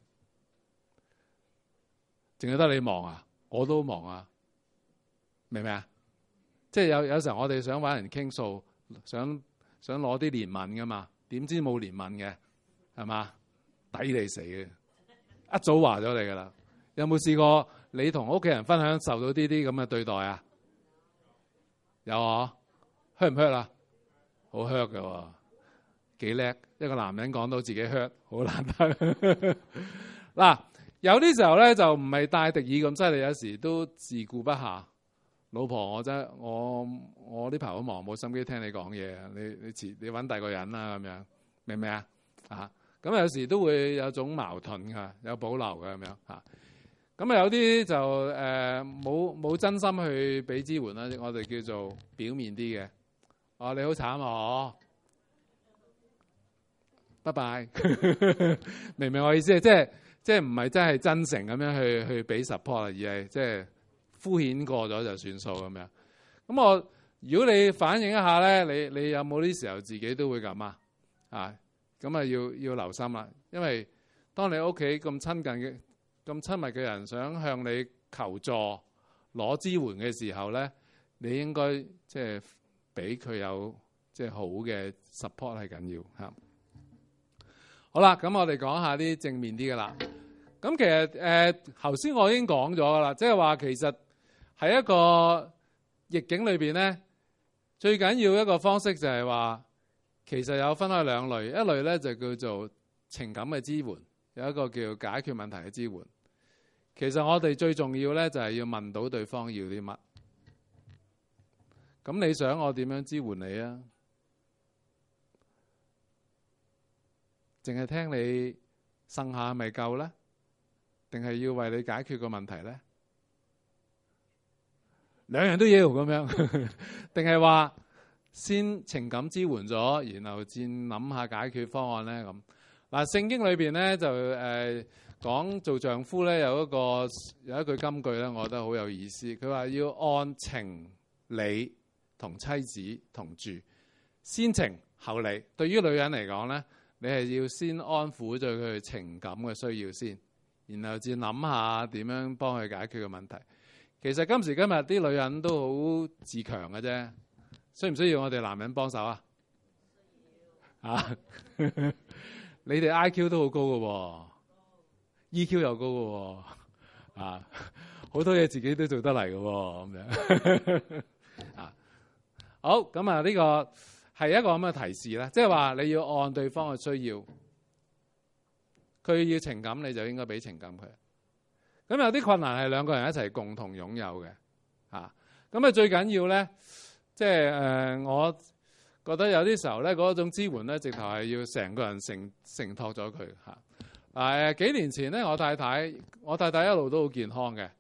淨係得你忙啊，我都忙啊，明唔明啊？即係有時候我哋想揾人傾訴，想攞啲憐憫噶嘛，點知冇憐憫嘅，係嘛？抵你死嘅，一早話咗你噶啦。有冇試過你同屋企人分享受到呢啲咁嘅對待啊？有啊，hurt 唔 hurt 啊？好 hurt 㗎喎，幾叻一個男人講到自己 hurt，好難得。嗱。有啲時候咧就唔係帶敵意咁犀利，有時都自顧不暇。老婆，我呢排好忙，冇心機聽你講嘢。你揾第二個人啦咁樣，明唔明啊？咁有時都會有種矛盾㗎，有保留㗎咁樣嚇。咁有啲就冇真心去俾支援啦，我哋叫做表面啲嘅。你好慘啊！拜拜，明唔明我意思啊？即即係唔係真係真誠咁樣去俾 support 而係即係敷衍過咗就算數咁樣。咁如果你反映一下咧，你有冇啲時候自己都會咁啊？咁啊要留心啦，因為當你屋企咁親密嘅人想向你求助攞支援嘅時候咧，你應該即係俾佢有即係好嘅 support 係緊要嚇。好啦，咁我哋講下啲正面啲嘅啦。咁其實頭先我已經講咗噶啦，即係話其實喺一個逆境裏邊咧，最緊要一個方式就係話，其實有分開兩類，一類咧就叫做情感嘅支援，有一個叫解決問題嘅支援。其實我哋最重要咧就係要問到對方要啲乜。咁你想我點樣支援你啊？淨係聽你呻下咪夠咧？定係要為你解決個問題咧？兩樣都要咁樣，定係話先情感支援咗，然後先諗下解決方案咧？咁嗱，聖經裏邊咧就講做丈夫咧有一句金句咧，我覺得好有意思。佢話要按情理同妻子同住，先情後理。對於女人嚟講咧，你係要先安撫咗佢情感嘅需要先，然後至諗下點樣幫佢解決個問題。其實今時今日啲女人都好自強嘅啫，需唔需要我哋男人幫手啊？你哋 IQ 都好高嘅喎，EQ 又高嘅喎，好多嘢自己都做得嚟嘅喎，咁樣好，咁啊呢個係一個咁嘅提示啦，即係話你要按對方嘅需要，佢要情感你就應該俾情感佢。咁有啲困難係兩個人一齊共同擁有嘅，咁最緊要咧，即係我覺得有啲時候咧，嗰種支援咧，直頭係要成個人承托咗佢嚇。幾年前咧，我太太一路都好健康嘅，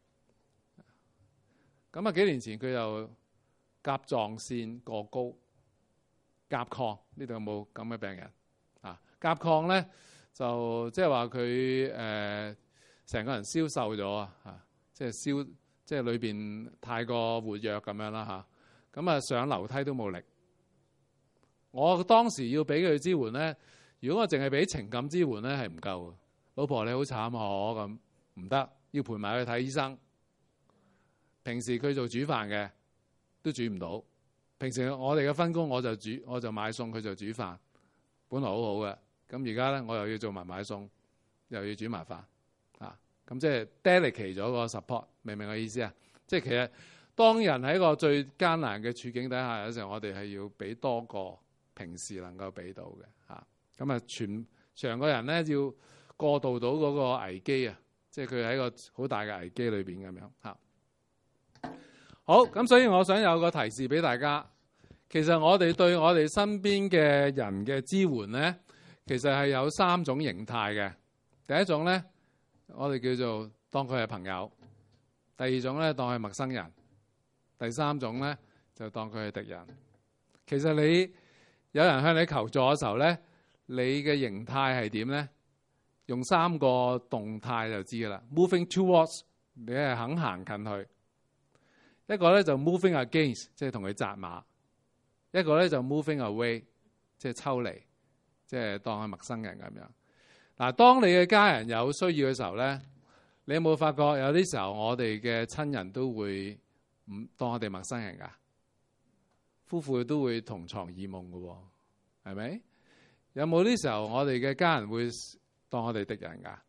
咁幾年前佢又甲狀腺過高，甲亢，呢度有冇咁嘅病人？甲亢咧就即係話佢成個人消瘦咗啊！即係裏邊太過活躍咁樣啦嚇。咁上樓梯都冇力。我當時要俾佢支援咧，如果我淨係俾情感支援咧係唔夠嘅。老婆你好慘可咁唔得，要陪埋去睇醫生。平時佢做煮飯嘅都煮唔到。平時我哋嘅分工我就買餸，佢就煮飯，本來好好嘅。咁而家咧我又要做埋買餸，又要煮埋飯。咁即係 delegate 咗個 support， 明唔明我意思啊？即係其實當人喺一個最艱難嘅處境底下嘅時候，我哋係要俾多過平時能夠俾到嘅嚇。咁全個人咧要過渡到嗰個危機啊，即係佢喺一個好大嘅危機裏邊咁樣嚇。好，咁所以我想有個提示俾大家，其實我哋對我哋身邊嘅人嘅支援咧，其實係有3種形態嘅。第一種咧，我哋叫做當佢係朋友；第二種咧，當佢係陌生人；第三種咧，就當佢係敵人。其實你有人向你求助嘅時候咧，你嘅形態係點咧？用3個動態就知㗎啦。Moving towards， 你係肯行近去；一個咧就 moving against， 即係同佢紮馬；一個咧就 moving away， 即係抽離，即係當係陌生人咁樣。嗱，當你嘅家人有需要嘅時候咧，你有冇發覺有啲時候我哋嘅親人都會唔當我哋陌生人㗎？夫婦都會同床異夢㗎喎，係咪？有冇啲時候我哋嘅家人會當我哋敵人㗎？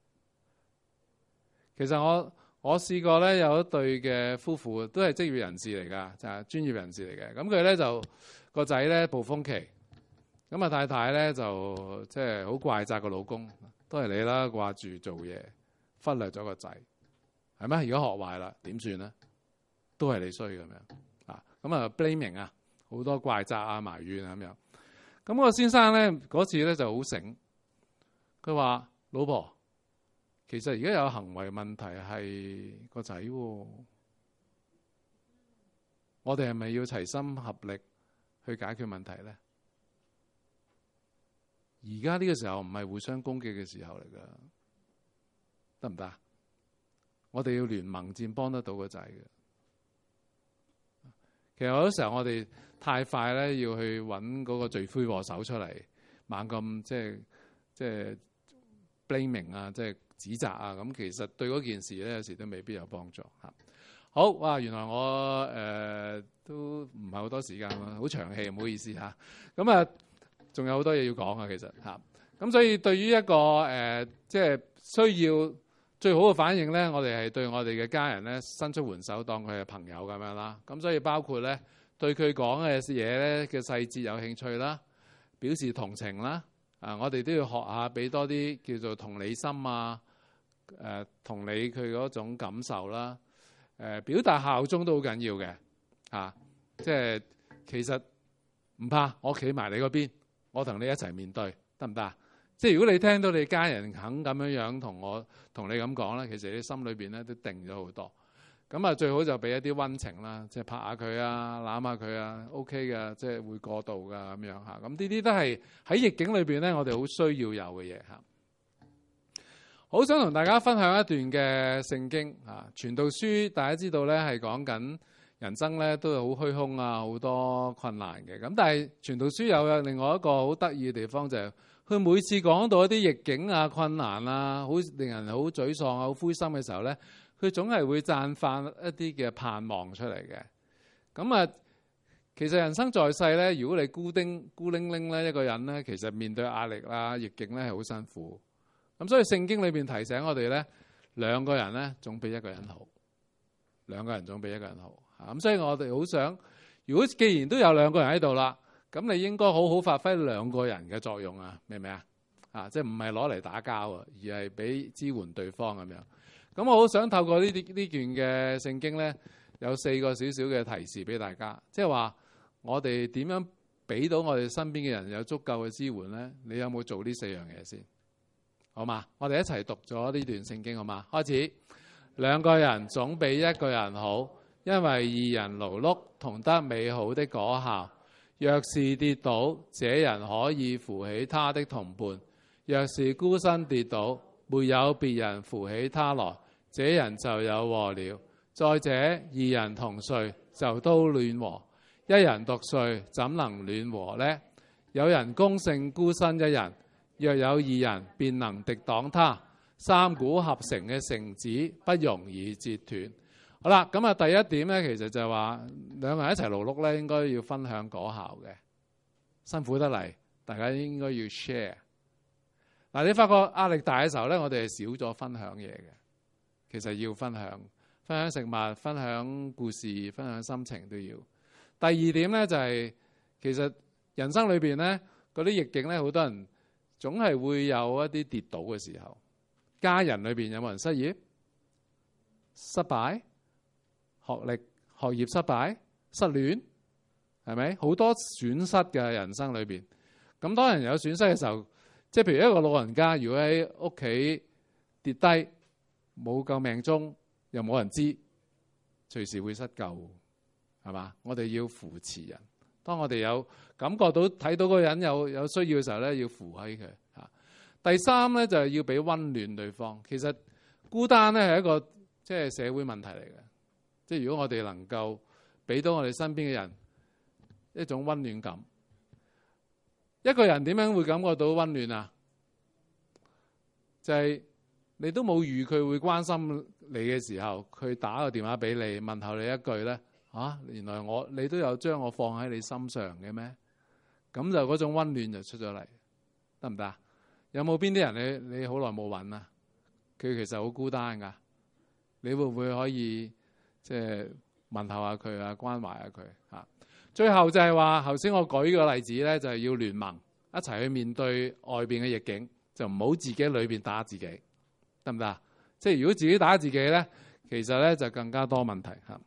其實我試過咧，有一對嘅夫婦都係職業人士嚟㗎，就係專業人士嚟嘅。咁佢咧就個仔咧暴風期。咁太太咧就即係好怪責個老公，都係你啦，掛住做嘢，忽略咗個仔，係咩？如果學壞啦，點算咧？都係你衰咁樣咁blaming 啊，好多怪責啊、埋怨啊咁樣。咁個先生咧嗰次咧就好醒，佢話：老婆，其實而家有行為問題係個仔喎，我哋係咪要齊心合力去解決問題咧？而家呢個時候唔係互相攻擊嘅時候嚟㗎。 得唔得？我哋要聯盟戰幫得到個仔嘅。其實好多時候我哋太快咧，要去揾嗰個罪魁禍首出嚟，猛咁即係 blaming 啊，即係指責啊。咁其實對嗰件事咧，有時都未必有幫助嚇。好哇，原來我都唔係好多時間啦，好長氣，唔好意思嚇。咁啊，仲有好多嘢要講啊，其實嚇。咁所以對於一個即係需要最好嘅反應咧，我哋係對我哋嘅家人咧伸出援手，當佢係朋友咁樣啦。咁所以包括咧對佢講嘅嘢咧嘅細節有興趣啦，表示同情啦。我哋都要學下俾多啲叫做同理心啊，同理佢嗰種感受啦。表達效忠都好緊要嘅，即係其實唔怕，我企埋你嗰邊，我同你一齊面對，得唔得啊？即係如果你聽到你家人肯咁樣同你咁講咧，其實你心裏邊咧都定咗好多。咁啊，最好就俾一啲溫情啦，即係拍下佢啊，攬下佢啊 ，OK 嘅，即係會過渡噶咁樣嚇。咁呢啲都係喺逆境裏邊咧，我哋好需要有嘅嘢嚇。好想同大家分享一段嘅聖經啊，《傳道書》大家知道咧係講緊人生咧都係好虛空啊，好多困難嘅。咁但係《傳道書》有另外一個好得意嘅地方，就係佢每次講到一啲逆境啊、困難啊，好令人好沮喪啊、好灰心嘅時候咧，佢總係會綻放一啲嘅盼望出嚟嘅。咁啊，其實人生在世咧，如果你孤零零咧一個人咧，其實面對壓力啦、逆境咧係好辛苦。咁所以聖經裏邊提醒我哋咧，兩個人咧總比一個人好，兩個人總比一個人好。咁所以我哋好想，如果既然都有兩個人喺度啦，咁你應該好好發揮兩個人嘅作用啊，明唔明啊？即係唔係攞嚟打交啊，而係俾支援對方咁樣。咁我好想透過呢段嘅聖經咧，有4個少少嘅提示俾大家，即係話我哋點樣俾到我哋身邊嘅人有足夠嘅支援咧？你有冇做呢4樣嘢先？好嘛，我哋一齊讀咗呢段聖經好嘛？開始，兩個人總比一個人好，因為二人勞碌同得美好的果效。若是跌倒，這人可以扶起他的同伴；若是孤身跌倒，沒有別人扶起他來，這人就有禍了。再者，二人同睡就都暖和，一人獨睡怎能暖和呢？有人攻勝孤身一人，若有二人，便能敵擋他。三股合成嘅繩子不容易折斷。好啦，咁啊，第一點咧，其實就係話兩個人一齊勞碌咧，應該要分享果效嘅。辛苦得嚟，大家應該要 share。嗱，你發覺壓力大嘅時候咧，我哋係少咗分享嘢嘅。其實要分享食物、分享故事、分享心情都要。第二點咧就係，其實人生裏邊咧嗰啲逆境咧，好多人總係會有一啲跌倒嘅時候。家人裏邊有冇人失業、失敗、學業失敗、失戀，係咪好多損失嘅人生裏邊？咁當人有損失嘅時候，即係譬如一個老人家，如果喺屋企跌低，冇救命鐘，又冇人知，隨時會失救，係嘛？我哋要扶持人。當我哋有感覺到睇到嗰個人有需要嘅時候咧，要扶起佢嚇。第三咧就係要俾溫暖對方。其實孤單咧係一個即係社會問題嚟嘅。即係如果我哋能夠俾到我哋身邊嘅人一種溫暖感，一個人點樣會感覺到溫暖啊？就係你都冇預佢會關心你嘅時候，佢打個電話俾你問候你一句咧，原來你都有將我放喺你心上嘅咩？咁就嗰種溫暖就出咗嚟，得唔得啊？有冇邊啲人你好耐冇揾啊？佢其實好孤單噶，你會唔會可以即係問候下佢啊，關懷下佢嚇？最後就係話，頭先我舉個例子咧，就係要聯盟一齊去面對外邊嘅逆境，就唔好自己裏邊打自己，得唔得啊？即係如果自己打自己咧，其實咧就更加多問題嚇。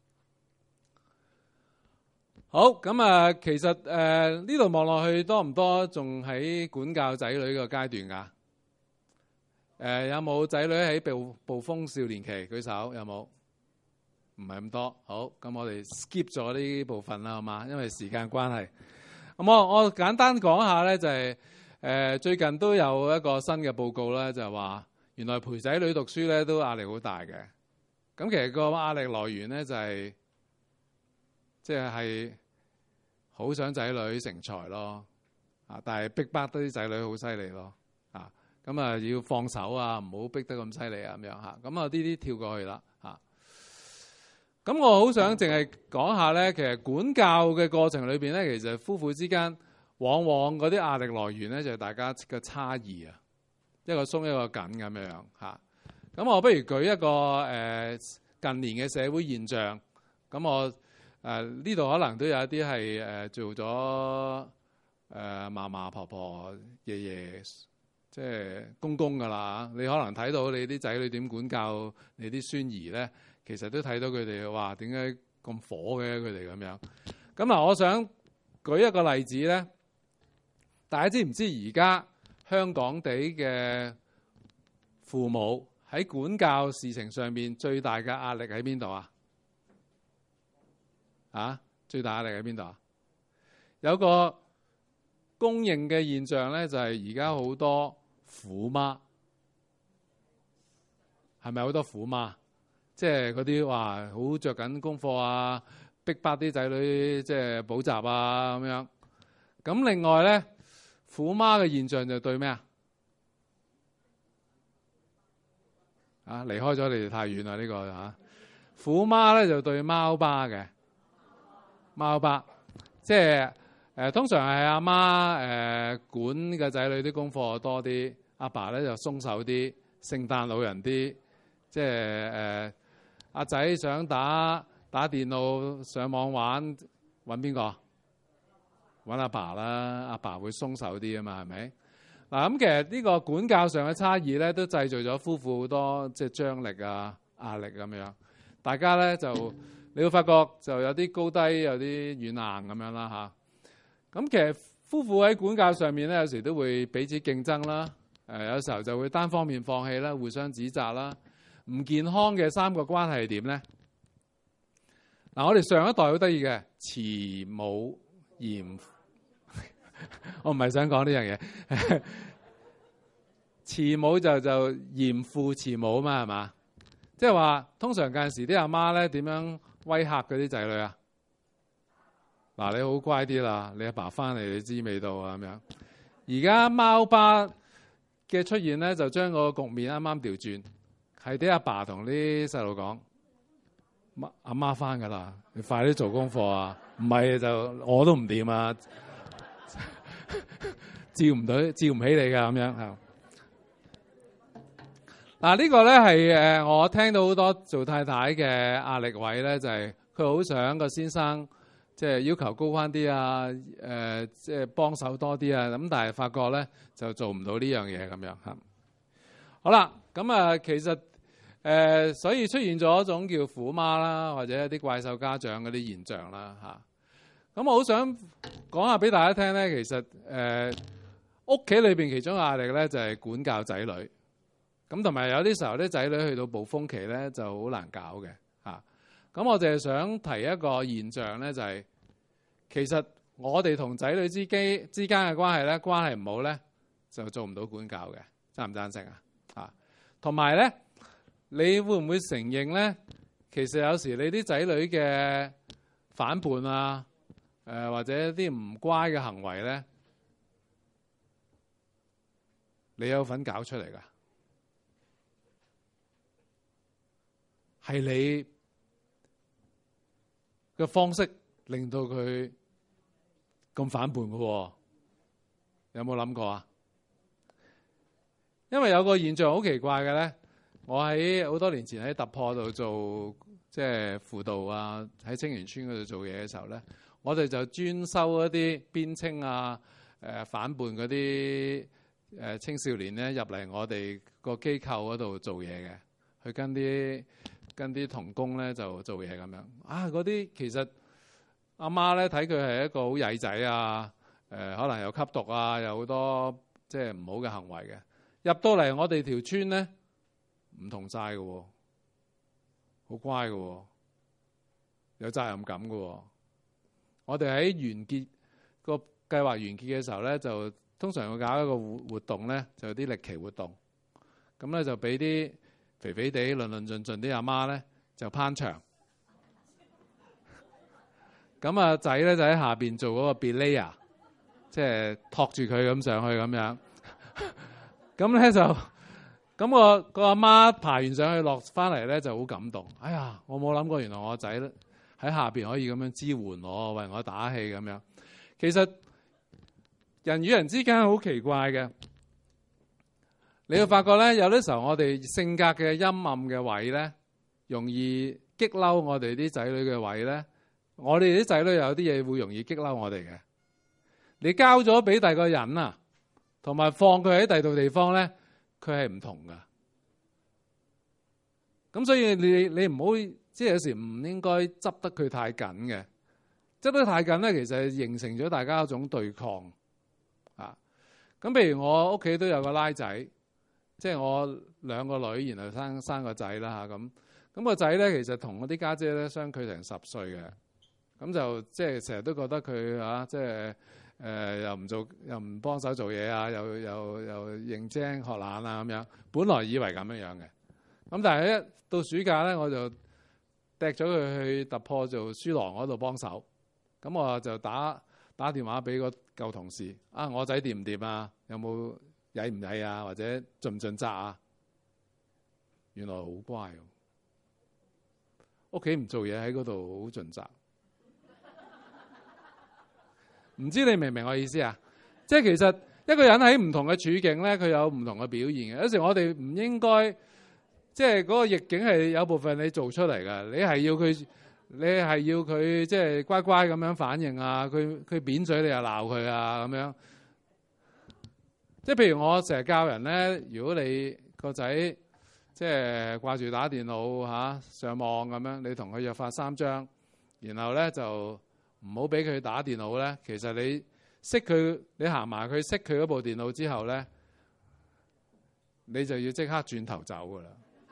好咁啊，其實呢度望落去多唔多仲喺管教仔女個階段㗎？有冇仔女喺暴風少年期？舉手有冇？唔係咁多。好，咁我哋 skip 咗呢部分啦，好嘛？因為時間關係。咁我簡單講下咧，就係最近都有一個新嘅報告咧，就係話原來陪仔女讀書咧都壓力好大嘅。咁其實個壓力來源咧就係即係好想仔女成才咯，但係逼得啲仔女好犀利咯，咁啊要放手啊，唔好逼得咁犀利啊咁樣嚇。咁啊呢啲跳過去啦嚇。咁我好想淨係講下咧，其實管教嘅過程裏邊咧，其實夫婦之間往往嗰啲壓力來源咧就係大家嘅差異啊，一個鬆一個緊咁樣嚇。咁我不如舉一個近年嘅社會現象。咁我呢度可能都有一啲係做咗嫲嫲婆婆爺爺即係公公㗎啦。你可能睇到你啲仔女點管教你啲孫兒咧，其實都睇到佢哋話點解咁火嘅佢哋咁樣。咁我想舉一個例子咧，大家知唔知而家香港地嘅父母喺管教事情上面最大嘅壓力喺邊度啊？最大壓力喺邊度啊？有個公認嘅現象咧，就係而家好多虎媽，係咪好多虎媽？即係嗰啲話好着緊功課啊，逼迫啲仔女即係補習啊咁樣。咁另外咧，虎媽嘅現象就對咩啊？離開咗你哋太遠啦呢個嚇。虎媽咧就對貓爸嘅。貓爸即係通常係阿媽管個仔女啲功課多啲，阿爸咧就鬆手啲，聖誕老人啲。即係阿仔想打電腦上網玩，揾邊個？揾阿爸啦，阿爸會鬆手啲啊嘛，係咪？嗱咁其實呢個管教上嘅差異咧，都製造咗夫婦好多即係張力啊、壓力咁樣。大家咧就你會發覺就有啲高低，有啲軟硬咁樣啦嚇。咁其實夫婦喺管教上面咧，有時都會彼此競爭啦。有時候就會單方面放棄啦，互相指責啦。唔健康嘅三個關係係點咧？我哋上一代好得意嘅慈母嚴，我唔係想講呢樣嘢。慈母就嚴父慈母啊嘛，係嘛？即係話通常近時啲阿媽咧點樣威嚇嗰啲仔女啊？你好乖啲啦，你阿爸翻嚟你知味道啊咁樣。而家貓爸嘅出現咧，就將個局面啱啱調轉。係啲阿爸同啲細路講：阿媽翻㗎啦，你快啲做功課啊！唔係就我都唔掂啊，照唔起你㗎咁樣。呢個咧係我聽到好多做太太嘅壓力位咧，就係佢好想個先生即係要求高翻啲啊，即係幫手多啲啊，咁但係發覺咧就做唔到呢樣嘢咁樣嚇。好啦，咁其實所以出現咗一種叫虎媽啦，或者一啲怪獸家長嗰啲現象啦嚇。咁我好想講下俾大家聽咧，其實屋企裏邊其中壓力咧就係管教仔女。咁同埋有啲時候啲仔女去到暴風期咧就好難搞嘅嚇。咁我就係想提一個現象咧，就係其實我哋同仔女之間嘅關係咧，關係唔好咧就做唔到管教嘅，贊唔贊成啊？嚇，同埋咧，你會唔會承認咧？其實有時你啲仔女嘅反叛啊，或者啲唔乖嘅行為咧，你有份搞出嚟㗎？係你嘅方式令到佢咁反叛嘅喎，有冇諗過啊？因為有個現象好奇怪嘅咧，我喺好多年前喺突破度做即係輔導啊，喺青園村嗰度做嘢嘅時候咧，我哋就專收一啲邊青啊、反叛嗰啲青少年咧入嚟我哋個機構嗰度做嘢嘅，去跟啲同工咧就做嘢咁樣嗰啲其實阿媽咧睇佢係一個好曳仔啊，可能有吸毒啊，有好多即係唔好嘅行為嘅。入到嚟我哋條村咧唔同晒嘅喎，好乖嘅喎，有責任感嘅喎。我哋喺完結個計劃完結嘅時候咧，就通常會搞一個活動咧，就有啲歷奇活動。 咁咧就俾啲肥肥地、論論盡盡啲阿媽咧就攀牆。咁啊仔咧就喺下邊做嗰個 belayer， 即係托住佢咁上去咁樣。咁咧就咁個阿媽爬完上去落翻嚟咧就好感動。哎呀，我冇諗過原來我仔喺下邊可以咁樣支援我，為我打氣咁樣。其實人與人之間好奇怪嘅，你會發覺咧，有啲時候我哋性格嘅陰暗嘅位咧，容易激嬲我哋啲仔女嘅位咧，我哋啲仔女有啲嘢會容易激嬲我哋嘅。你交咗俾第二個人啊，同埋放佢喺第二度地方咧，佢係唔同噶。咁所以你唔好，即係有時唔應該執得佢太緊嘅。執得太緊咧，其實形成咗大家一種對抗啊。咁譬如我屋企都有個拉仔，即係我兩個女，然後生個仔啦嚇咁。咁個仔咧其實同我啲家姐咧相距成10歲嘅，咁就即係成日都覺得佢啊，即係又唔做又唔幫手做嘢啊，又認精學懶啊咁樣。本來以為咁樣嘅，咁但係一到暑假咧，我就掟咗佢去突破做書廊嗰度幫手。咁我就打電話俾個舊同事啊，我仔掂唔掂啊？有冇曳唔曳啊？或者盡唔盡責啊？原來好乖，屋企唔做嘢喺嗰度好盡責。唔知你明唔明我意思啊？即係其實一個人喺唔同嘅處境咧，佢有唔同嘅表現嘅。有時我哋唔應該，即係嗰個逆境係有部分你做出嚟㗎，你係要佢即係乖乖咁樣反應啊！佢扁嘴你又鬧佢啊咁樣。即係譬如我成日教人咧，如果你個仔即係掛住打電腦上網咁樣，你同佢約法3章，然後咧就唔好俾佢打電腦咧。其實你識佢，你行埋佢識佢嗰部電腦之後咧，你就要即刻轉頭走噶啦。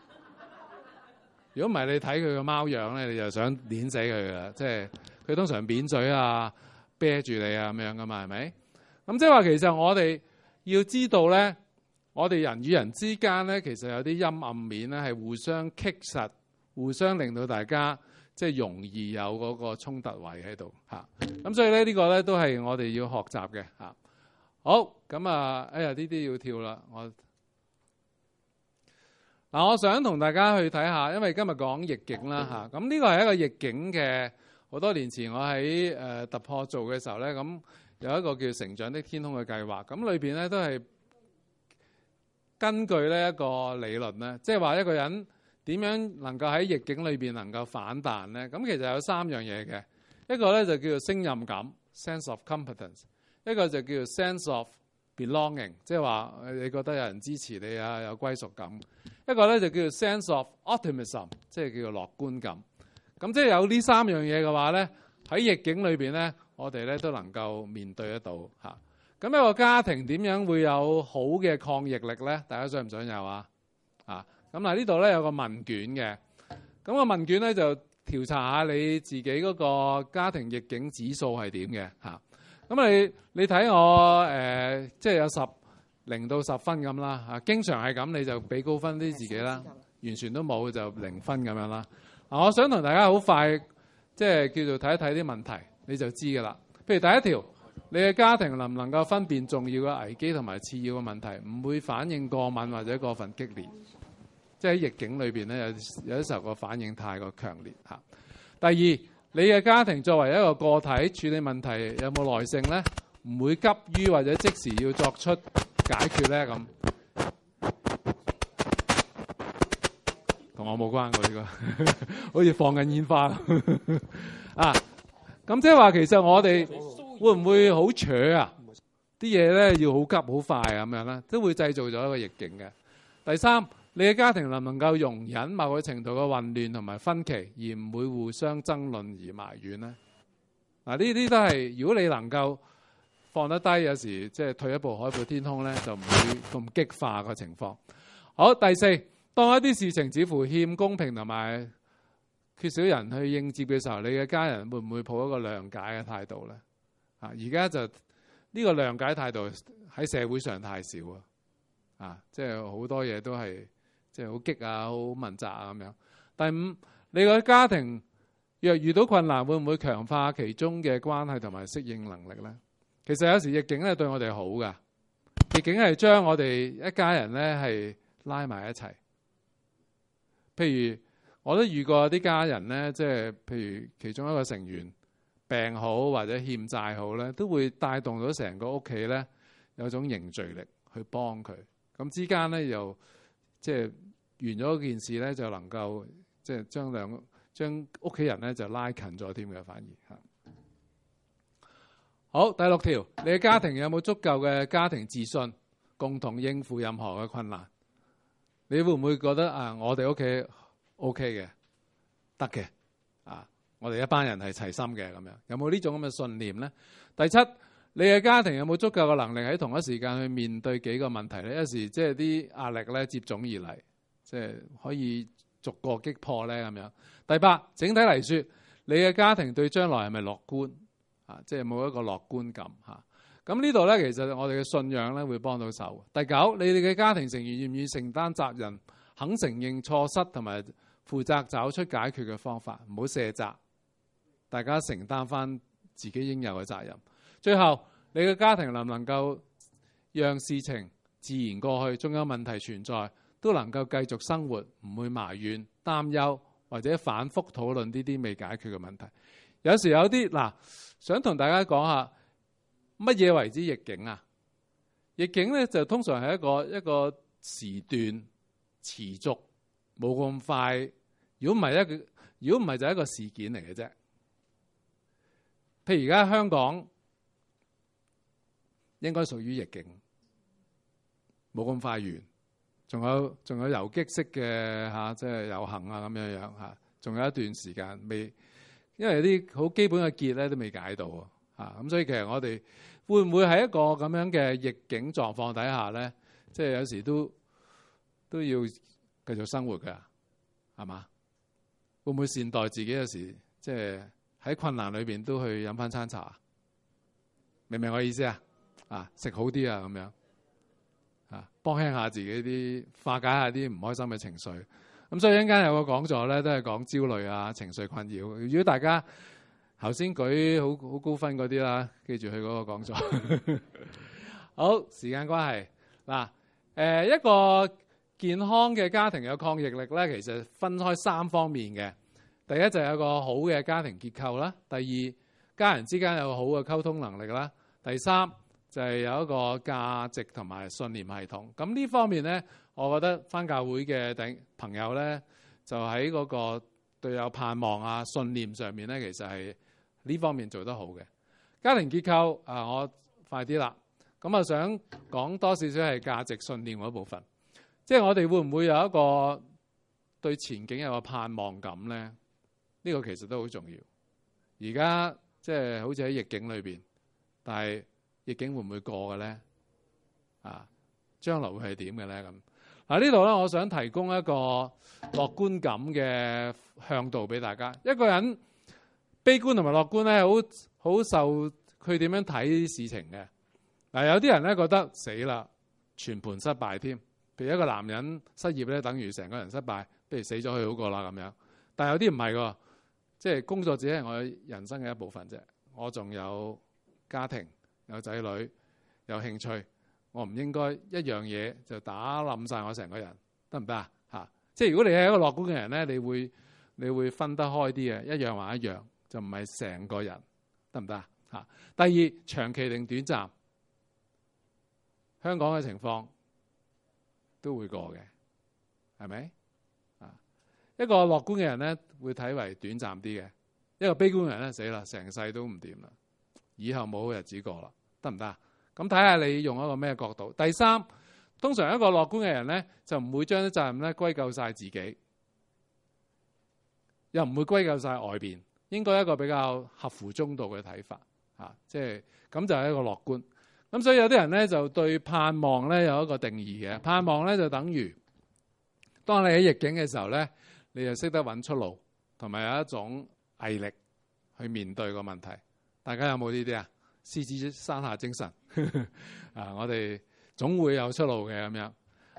如果唔係，你睇佢個貓樣咧，你就想碾死佢噶啦。即係佢通常扁嘴啊、啤住你啊咁樣噶嘛，係咪？咁即係話其實我哋要知道咧，我哋人與人之間咧，其實有啲陰暗面咧，係互相棘實，互相令到大家即係容易有嗰個衝突位喺度嚇。咁所以咧呢個咧都係我哋要學習嘅嚇。好，咁啊，哎呀呢啲要跳啦，我想同大家去睇下，因為今日講逆境啦嚇，咁呢個係一個逆境嘅。好多年前我喺突破做嘅時候咧，咁有一個叫成長的天空嘅計劃，咁裏邊咧都係根據呢一個理論咧，即係話一個人點樣能夠喺逆境裏邊能夠反彈咧？咁其實有3樣嘢嘅，一個咧就叫做勝任感 （sense of competence）， 一個就叫做 sense of belonging， 即係話你覺得有人支持你啊，有歸屬感。一個咧就叫做 sense of optimism， 即係叫做樂觀感。咁即係有呢3樣嘢嘅話咧，喺逆境裏邊咧，我哋咧都能夠面對得到嚇。咁一個家庭點樣會有好嘅抗逆力咧？大家想唔想有啊？咁嗱呢度咧有個問卷嘅，咁個問卷咧就調查下你自己嗰個家庭逆境指數係點嘅嚇。咁你睇我即係有0到10分咁啦嚇，經常係咁你就俾高分啲自己啦，完全都冇就0分咁樣啦。我想同大家好快即係叫做睇一睇啲問題，你就知㗎啦。譬如第一條，你嘅家庭能唔能夠分辨重要嘅危機同埋次要嘅問題，唔會反應過敏或者過分激烈。即係喺逆境裏邊咧，有啲時候個反應太過強烈嚇。第二，你嘅家庭作為一個個體處理問題有冇耐性咧？唔會急於或者即時要作出解決咧咁。同我冇關喎呢個，好似放緊煙花啊！咁即係話其實我哋會唔會好扯啊？啲嘢咧要好急好快咁樣咧，都會製造咗一個逆境嘅。第三，你嘅家庭能唔能夠容忍某個程度嘅混亂同埋分歧，而唔會互相爭論而埋怨咧？嗱，呢啲都係如果你能夠放得低，有時即係退一步海闊天空咧，就唔會咁激化個情況。好，第四。當一啲事情似乎欠公平同埋缺少人去應接嘅時候，你嘅家人會唔會抱一個諒解嘅態度咧？而家就呢個諒解態度喺社會上太少啊！ 即係好多嘢都係即係好激啊，好問責啊咁樣。第五，你個家庭若遇到困難，會唔會強化其中嘅關係同埋適應能力咧？其實有時逆境咧對我哋好噶，逆境係將我哋一家人咧係拉埋一齊。譬如我都遇過啲家人咧，即係譬如其中一個成員病好或者欠債好咧，都會帶動到成個屋企咧有種凝聚力去幫佢。咁之間咧又即係完咗件事咧，就能夠即係將屋企人咧就拉近咗添嘅，反而嚇。好，第六條，你嘅家庭有冇足夠嘅家庭自信，共同應付任何嘅困難？你會唔會覺得我哋屋企 OK 嘅，得嘅我哋一班人係齊心嘅咁樣？有冇呢種咁嘅信念咧？第七，你嘅家庭有冇足夠嘅能力喺同一時間去面對幾個問題咧？有時即係啲壓力咧接踵而嚟，即係可以逐個擊破咧咁樣。第八，整體嚟說，你嘅家庭對將來係咪樂觀？即係冇一個樂觀感嚇。咁呢度咧，其實我哋嘅信仰咧會幫到手。第九，你哋嘅家庭成員願唔願意承擔責任，肯承認錯失同埋負責找出解決嘅方法，唔好卸責，大家承擔翻自己應有嘅責任。最後，你嘅家庭能唔能夠讓事情自然過去，仲有問題存在，都能夠繼續生活，唔會埋怨、擔憂或者反覆討論呢啲未解決嘅問題。有時有啲想同大家講下乜嘢為之逆境啊？逆境咧就通常係一個時段持續，冇咁快。如果唔係就係一個事件嚟嘅啫。譬如而家香港應該屬於逆境，冇咁快完。仲有游擊式嘅即係遊行啊咁樣樣仲有一段時間未，因為啲好基本嘅結咧都未解到咁所以其實我哋會唔會喺一個咁樣嘅逆境狀況底下咧，即係有時都要繼續生活㗎，係嘛？會唔會善待自己？有時即係喺困難裏邊都去飲翻餐茶，明唔明我意思啊？食好啲啊咁樣幫輕下自己啲，化解下啲唔開心嘅情緒。咁所以一陣間有個講座咧，都係講焦慮情緒困擾。如果大家頭先舉好高分嗰啲啦，記住去嗰個講座。好，時間關係一個健康嘅家庭有抗逆力咧，其實分開3方面嘅。第一就係有個好嘅家庭結構啦，第二家人之間有個好嘅溝通能力啦，第三就係有一個價值同埋信念系統。咁呢方面咧，我覺得返教會嘅朋友咧，就喺嗰個對有盼望信念上面咧，其實係呢方面做得好嘅。家庭結構我快啲啦。咁想講多少少係價值信念嗰部分，即係我哋會唔會有一個對前景有個盼望感咧？呢個其實都好重要。而家即係好似喺逆境裏邊，但係逆境會唔會過嘅咧？將來會係點嘅咧？咁呢度咧，我想提供一個樂觀感嘅向度俾大家。一個人悲觀同埋樂觀咧，好受佢點樣睇事情嘅。有啲人咧覺得死啦，全盤失敗添。譬如一個男人失業咧，等於成個人失敗，不如死咗佢好過啦咁樣。但係有啲唔係喎，即係工作只係我人生嘅一部分啫。我仲有家庭、有仔女、有興趣，我唔應該一樣嘢就打冧晒我成個人，得唔得啊？即係如果你係一個樂觀嘅人咧，你會分得開啲嘅，一樣還一樣，就唔係成個人，得唔得啊？第二，長期定短暫？香港嘅情況都會過嘅，係咪？一個樂觀嘅人咧，會睇為短暫啲嘅；一個悲觀嘅人咧，死啦，成世都唔掂啦，以後冇好日子過啦，得唔得？咁睇下你用一個咩角度。第三，通常一個樂觀嘅人咧，就唔會將啲責任咧歸咎晒自己，又唔會歸咎晒外邊，應該一個比較合乎中道嘅睇法即係咁就係一個樂觀。咁所以有啲人咧就對盼望咧有一個定義嘅，盼望咧就等於當你喺逆境嘅時候咧，你就識得揾出路，同埋有一種毅力去面對個問題。大家有冇呢啲獅子山下精神我哋總會有出路嘅咁樣。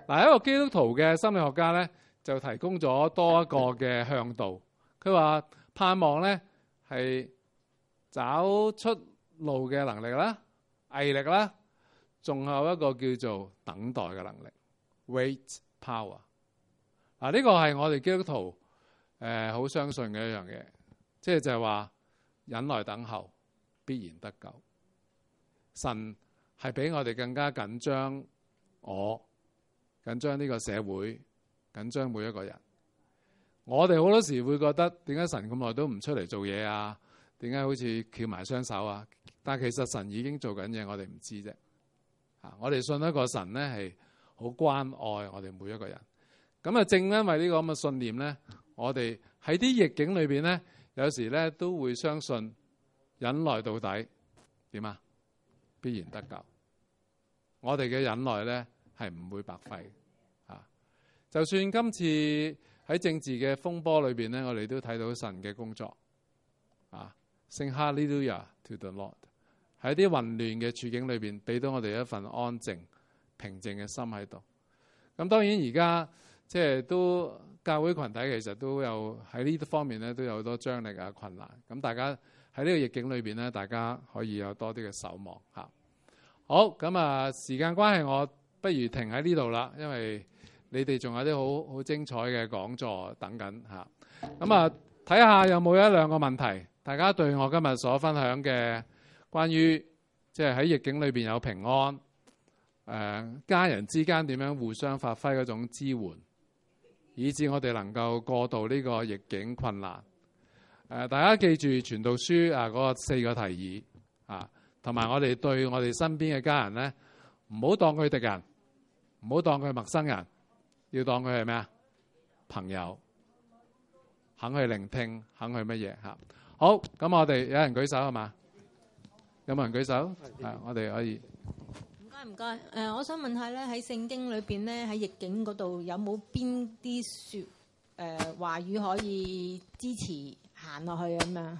嗱，一個基督徒嘅心理學家咧，就提供咗多一個嘅向導。佢話盼望咧係找出路嘅能力啦、毅力啦，仲有一個叫做等待嘅能力 （wait power）。嗱，呢個係我哋基督徒好相信嘅一樣嘢，即係就係話忍耐等候必然得救。神係比我哋更加緊張緊張呢個社會，緊張每一個人。我哋好多時會覺得點解神咁耐都唔出嚟做嘢啊？點解好似翹埋雙手啊？但係其實神已經做緊嘢，我哋唔知啫。我哋信一個神咧係好關愛我哋每一個人。咁啊，正因為呢個咁嘅信念咧，我哋喺啲逆境裏邊咧，有時咧都會相信忍耐到底點啊？必然得救。我哋嘅忍耐咧係唔會白費啊！就算今次喺政治嘅風波裏邊咧，我哋都睇到神嘅工作啊！Sing Hallelujah to the Lord。喺啲混亂嘅處境裏邊，俾到我哋一份安靜、平靜嘅心喺度。咁當然而家即係都教會群體其實都有喺呢方面咧都有好多張力啊、困難。咁大家喺呢個逆境裏邊咧，大家可以有多啲嘅守望嚇。好，咁啊，時間關係，我不如停喺呢度啦，因為你哋仲有啲好精彩嘅講座等緊嚇。咁啊，睇下有冇一兩個問題，大家對我今日所分享嘅關於即係喺逆境裏邊有平安，家人之間點樣互相發揮嗰種支援，以致我哋能夠過渡呢個逆境困難。大家記住傳道書嗰個4個提議啊。同埋我哋對我哋身邊嘅家人咧，唔好當佢敵人，唔好當佢陌生人，要當佢係咩啊？朋友，肯去聆聽，肯去乜嘢嚇？好，咁我哋有人舉手係嘛？有冇人舉手？我哋可以。 唔該，我想問下咧，喺聖經裏邊咧，喺逆境嗰度有冇邊啲話語可以支持行落去咁樣？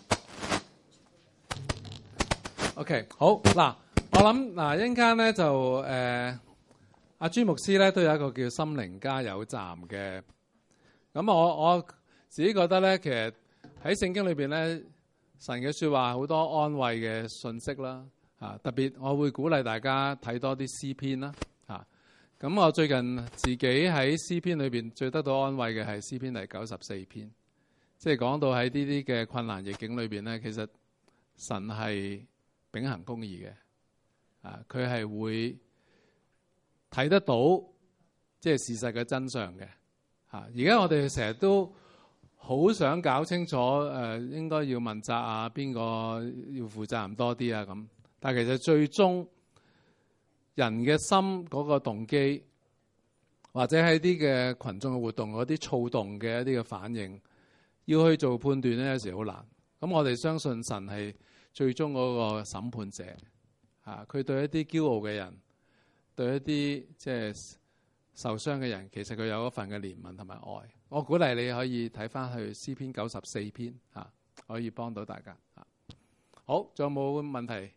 OK， 好嗱，我諗嗱，一陣間咧就阿朱牧師咧都有一個叫心靈加油站嘅。咁我自己覺得咧，其實喺聖經裏邊咧，神嘅説話好多安慰嘅信息啦。特別我會鼓勵大家睇多啲詩篇啦。咁我最近自己喺詩篇裏邊最得到安慰嘅係詩篇第94篇，即係講到喺呢啲嘅困難逆境裏邊咧，其實神係秉行公義嘅，佢係會睇得到即係事實嘅真相嘅。而家我哋成日都好想搞清楚應該要問責啊，邊個要負責任多啲啊咁。但係其實最終人嘅心嗰個動機，或者喺啲嘅群眾嘅活動嗰啲躁動嘅一啲嘅反應，要去做判斷咧，有時好難。咁我哋相信神係最終嗰個審判者，佢對一啲驕傲嘅人，對一啲即係受傷嘅人，其實佢有一份嘅憐憫同埋愛。我鼓勵你可以睇翻去詩篇94篇，可以幫到大家。好，仲有冇問題？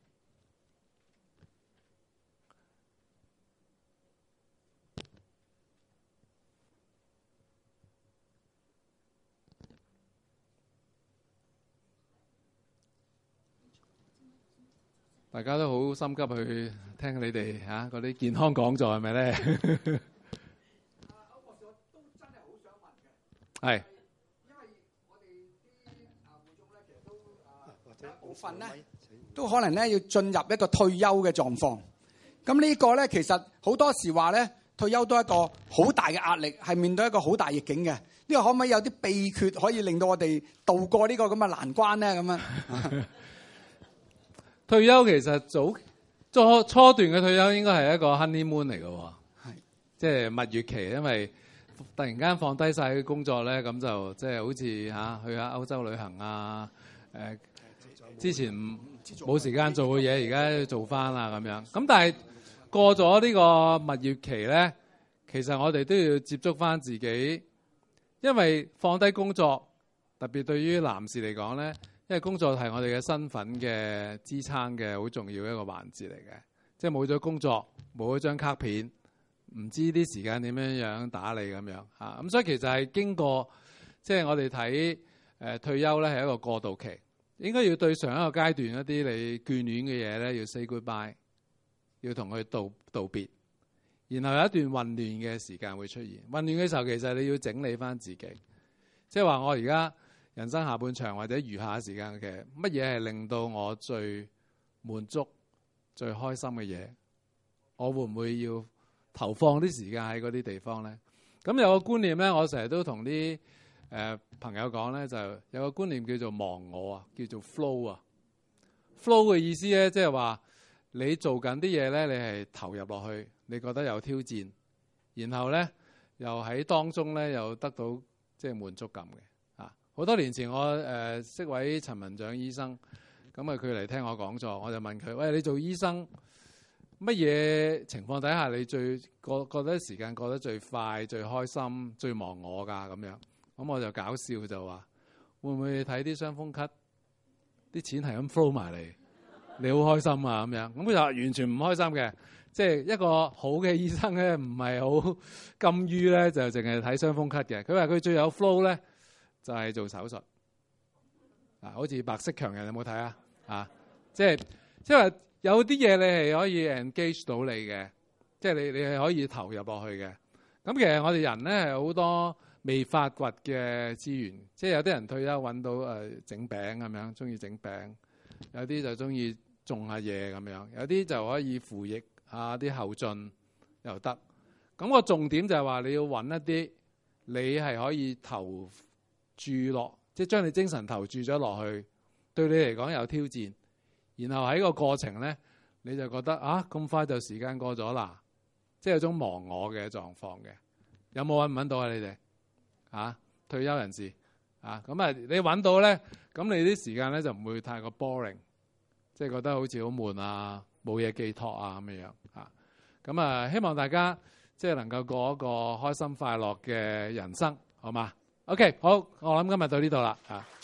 大家都好心急去聽你哋嗰啲健康講座係咪咧？歐博士，我都真係好想問嘅。係。因為我哋啲會眾咧，其實都或者部分咧，都可能咧要進入一個退休嘅狀況。咁呢個咧，其實好多時話咧，退休都係一個好大嘅壓力，係面對一個好大逆境嘅。呢個可唔可以有啲秘訣可以令到我哋渡過呢個咁嘅難關咧？咁樣。 退休其實初段嘅退休應該係一個 honeymoon 嚟嘅，即係蜜月期，因為突然間放低晒啲工作咧，咁就即係好似去下歐洲旅行啊，之前冇時間做嘅嘢，而家要做翻啦咁樣。咁但係過咗呢個蜜月期咧，其實我哋都要接觸翻自己，因為放低工作，特別對於男士嚟講咧。因為工作係我哋嘅身份嘅支撐嘅好重要一個環節嚟嘅，即係冇咗工作，冇咗張卡片， 唔知啲時間點樣打理咁樣嚇。咁所以其實係經過即係我哋睇退休咧係一個過渡期，應該要對上一個階段一啲你眷戀嘅嘢咧要 say goodbye， 要同佢道別，然後有一段混亂嘅時間會出現。混亂嘅時候其實你要整理翻自己，即係話我而家人生下半場或者餘下時間嘅乜嘢係令到我最滿足、最開心嘅嘢，我會唔會要投放啲時間喺嗰啲地方咧？咁有個觀念咧，我成日都同啲朋友講咧，就有個觀念叫做忘我啊，叫做 flow 啊。flow 嘅意思咧，即係話你做緊啲嘢咧，你係投入落去，你覺得有挑戰，然後咧又喺當中咧又得到即係滿足感嘅。好多年前我識位陳文長醫生，咁佢嚟聽我講座，我就問佢：喂，你做醫生乜嘢情況底下你最覺得時間過得最快、最開心、最忘我㗎咁樣？咁我就搞笑就話：會唔會睇啲傷風咳，啲錢係咁 flow 埋嚟，你好開心啊咁樣？咁佢就話完全唔開心嘅，即係一個好嘅醫生咧，唔係好甘於咧就淨係睇傷風咳嘅。佢話佢最有 flow 咧，就係做手術啊，好似白色強人有冇睇啊？即係話有啲嘢你係可以 engage 到你嘅，即係你係可以投入落去嘅。咁其實我哋人咧係好多未發掘嘅資源，即係有啲人退休揾到整餅咁樣，中意整餅；有啲就中意種下嘢咁樣；有啲就可以扶翼下啲後進又得。咁個重點就係話你要揾一啲你係可以投注落，即係將你精神投注咗落去，對你嚟講有挑戰，然後喺個過程咧，你就覺得咁快就時間過咗啦，即係有種忘我嘅狀況嘅。有冇揾到啊？你哋退休人士咁你揾到咧，咁你啲時間咧就唔會太過 boring， 即係覺得好似好悶啊，冇嘢寄託啊咁樣咁希望大家即係能夠過一個開心快樂嘅人生，好嘛？OK， 好，我諗今日到呢度啦。